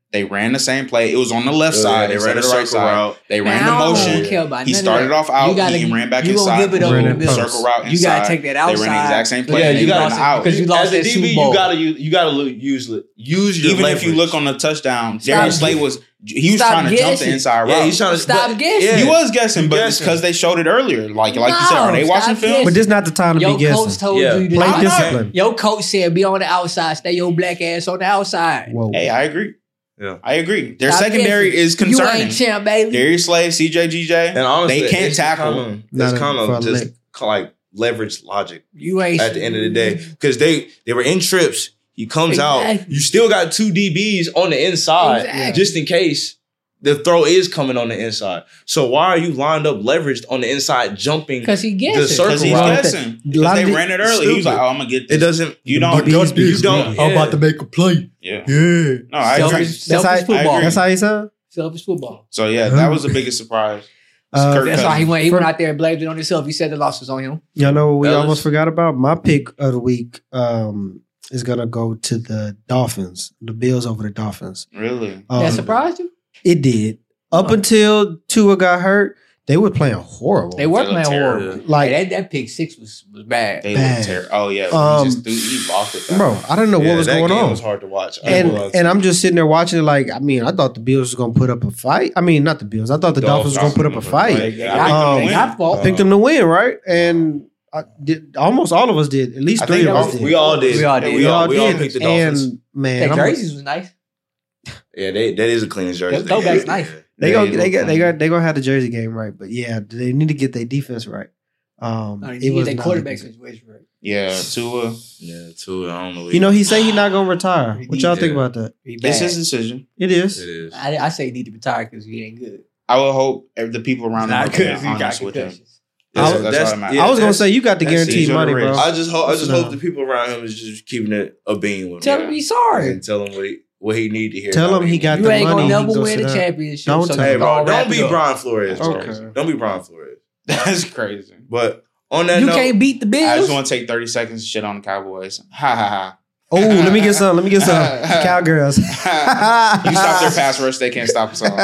They ran the same play. It was on the left Yeah, side. they instead ran of a the right circle side. route. They Man, ran I the don't motion. care about He none of started that. off out. You gotta- he ran back you inside. gonna give it over Ran to that Bill. circle route inside. You gotta take that outside. They ran the exact same play. Yeah, and you they gotta- ran out. because you lost As a that D Super B, Bowl. you gotta use you gotta lo- use use your Even if you leverage. look on the touchdown, Stop Darius Slay guessing. was he was Stop trying to jump guessing. the inside yeah, route. he's trying to Stop but- guessing. Yeah. He was guessing, but Guessing. because they showed it earlier, like like you said, are they No, watching stop film? guessing. But this not the time to Your be coach guessing. told Yeah. you to Play I'm not- discipline. Your coach said be on the outside, stay your black ass on the outside. Whoa. Hey, I agree. Yeah. I agree. Their Stop secondary guessing. is concerning. You ain't champ, baby. Darius Slay, C J G J, And honestly, they can't it's tackle. Kind of, Not it's a- kind for a of just lick. like leverage logic You ain't at the end of the day because they they were in trips. He comes out. Exactly. You still got two D Bs on the inside Exactly. just in case the throw is coming on the inside. So why are you lined up leveraged on the inside jumping? because he The guessing. circle Because he's route. guessing. A Because lot they of the- ran it early. He was like, stupid. "Oh, I'm gonna get It this." doesn't. You The don't. D Bs You big, don't. man. yeah. make a play. Yeah. Yeah. No, I agree. Selfish, That's how, selfish football. agree. that's how he sound? Selfish football. So yeah, that was the biggest surprise. Uh, Kirk That's why he Cousins. went. He For- went out there and blamed it on himself. He said the loss was on him. Y'all know what we Fellas. almost forgot about? My pick of the week um, is going to go to the Dolphins, the Bills over the Dolphins. Really? Um, that surprised you? It did. Up Oh. until Tua got hurt, they were playing horrible. They were They look playing terrible. horrible. Like, Like that, that pick six was, was bad. They Bad. look terrible. Oh yeah, Um, he just threw, he lost it. that bro, one. I don't know Yeah, what was that going game on. was hard to watch. I and ain't gonna lie. and I'm just sitting there watching it like, I mean, I thought the Bills was going to put up a fight. I mean, not the Bills. I thought the Dolphins was going to put up a fight. They They got- got, Um, they got fault. I picked them to win, right? And I did, almost all of us did. At least I three think of that us was- did. we all did. We all did. We all, we all did. picked the Dolphins. And man, Their I'm- jerseys was nice. Yeah, they that is a clean jersey. That throwback's nice. they Yeah, go he they looked got they clean. got they gonna have the jersey game right, but yeah, they need to get their defense right. Um, No, it they was their not quarterback looking situation right. Yeah, Tua. Yeah, too. I don't know. good. You know, he say he not gonna retire. He What y'all need think to. about that? He It's bad. his decision. It is. it is. I, I say he need to retire because he ain't good. I will hope if the people around him Not are being because he got honest with him. concussions. That's- I was- That's that's- all that matters. yeah, I was gonna that's- say you got the that's guaranteed easier to money, bro. raise. I just hope. I just No. hope the people around him is just keeping it a bean with Tell him him he's sorry. and tell him what he what he need to hear. Tell about him he what got You the ain't money, gonna he never can go win sit a down. championship. Don't so tell Hey, you bro, gonna wrap don't it be up. Brian Flores. bro. Okay. Don't be Brian Flores. That's crazy. But on that You note, can't beat the I Bills. just want to take thirty seconds to shit on the Cowboys. Ha ha Oh, let me get some. Let me get some cowgirls. ha. You stop their pass rush, they can't stop us all.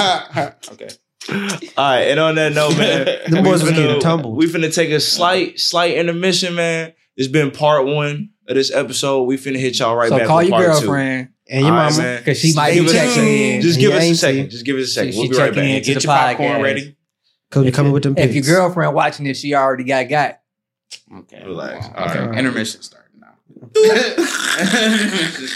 Okay. all right. And on that note, man, Them we boys was finna- getting tumbled. We finna take a slight, slight intermission, man. It's been part one of this episode. We finna hit y'all right so back. call with your part girlfriend. And your All right, mama. man. Because she might Give be us- checking in. Just And give you us a ain't second. see. Just give us a second. She- We'll she be right checking back. in. Get the your popcorn podcast. ready. Cause we coming with them If your picks. girlfriend watching this, she already got got. Okay. Relax. Well, All okay. right. Intermission starting now.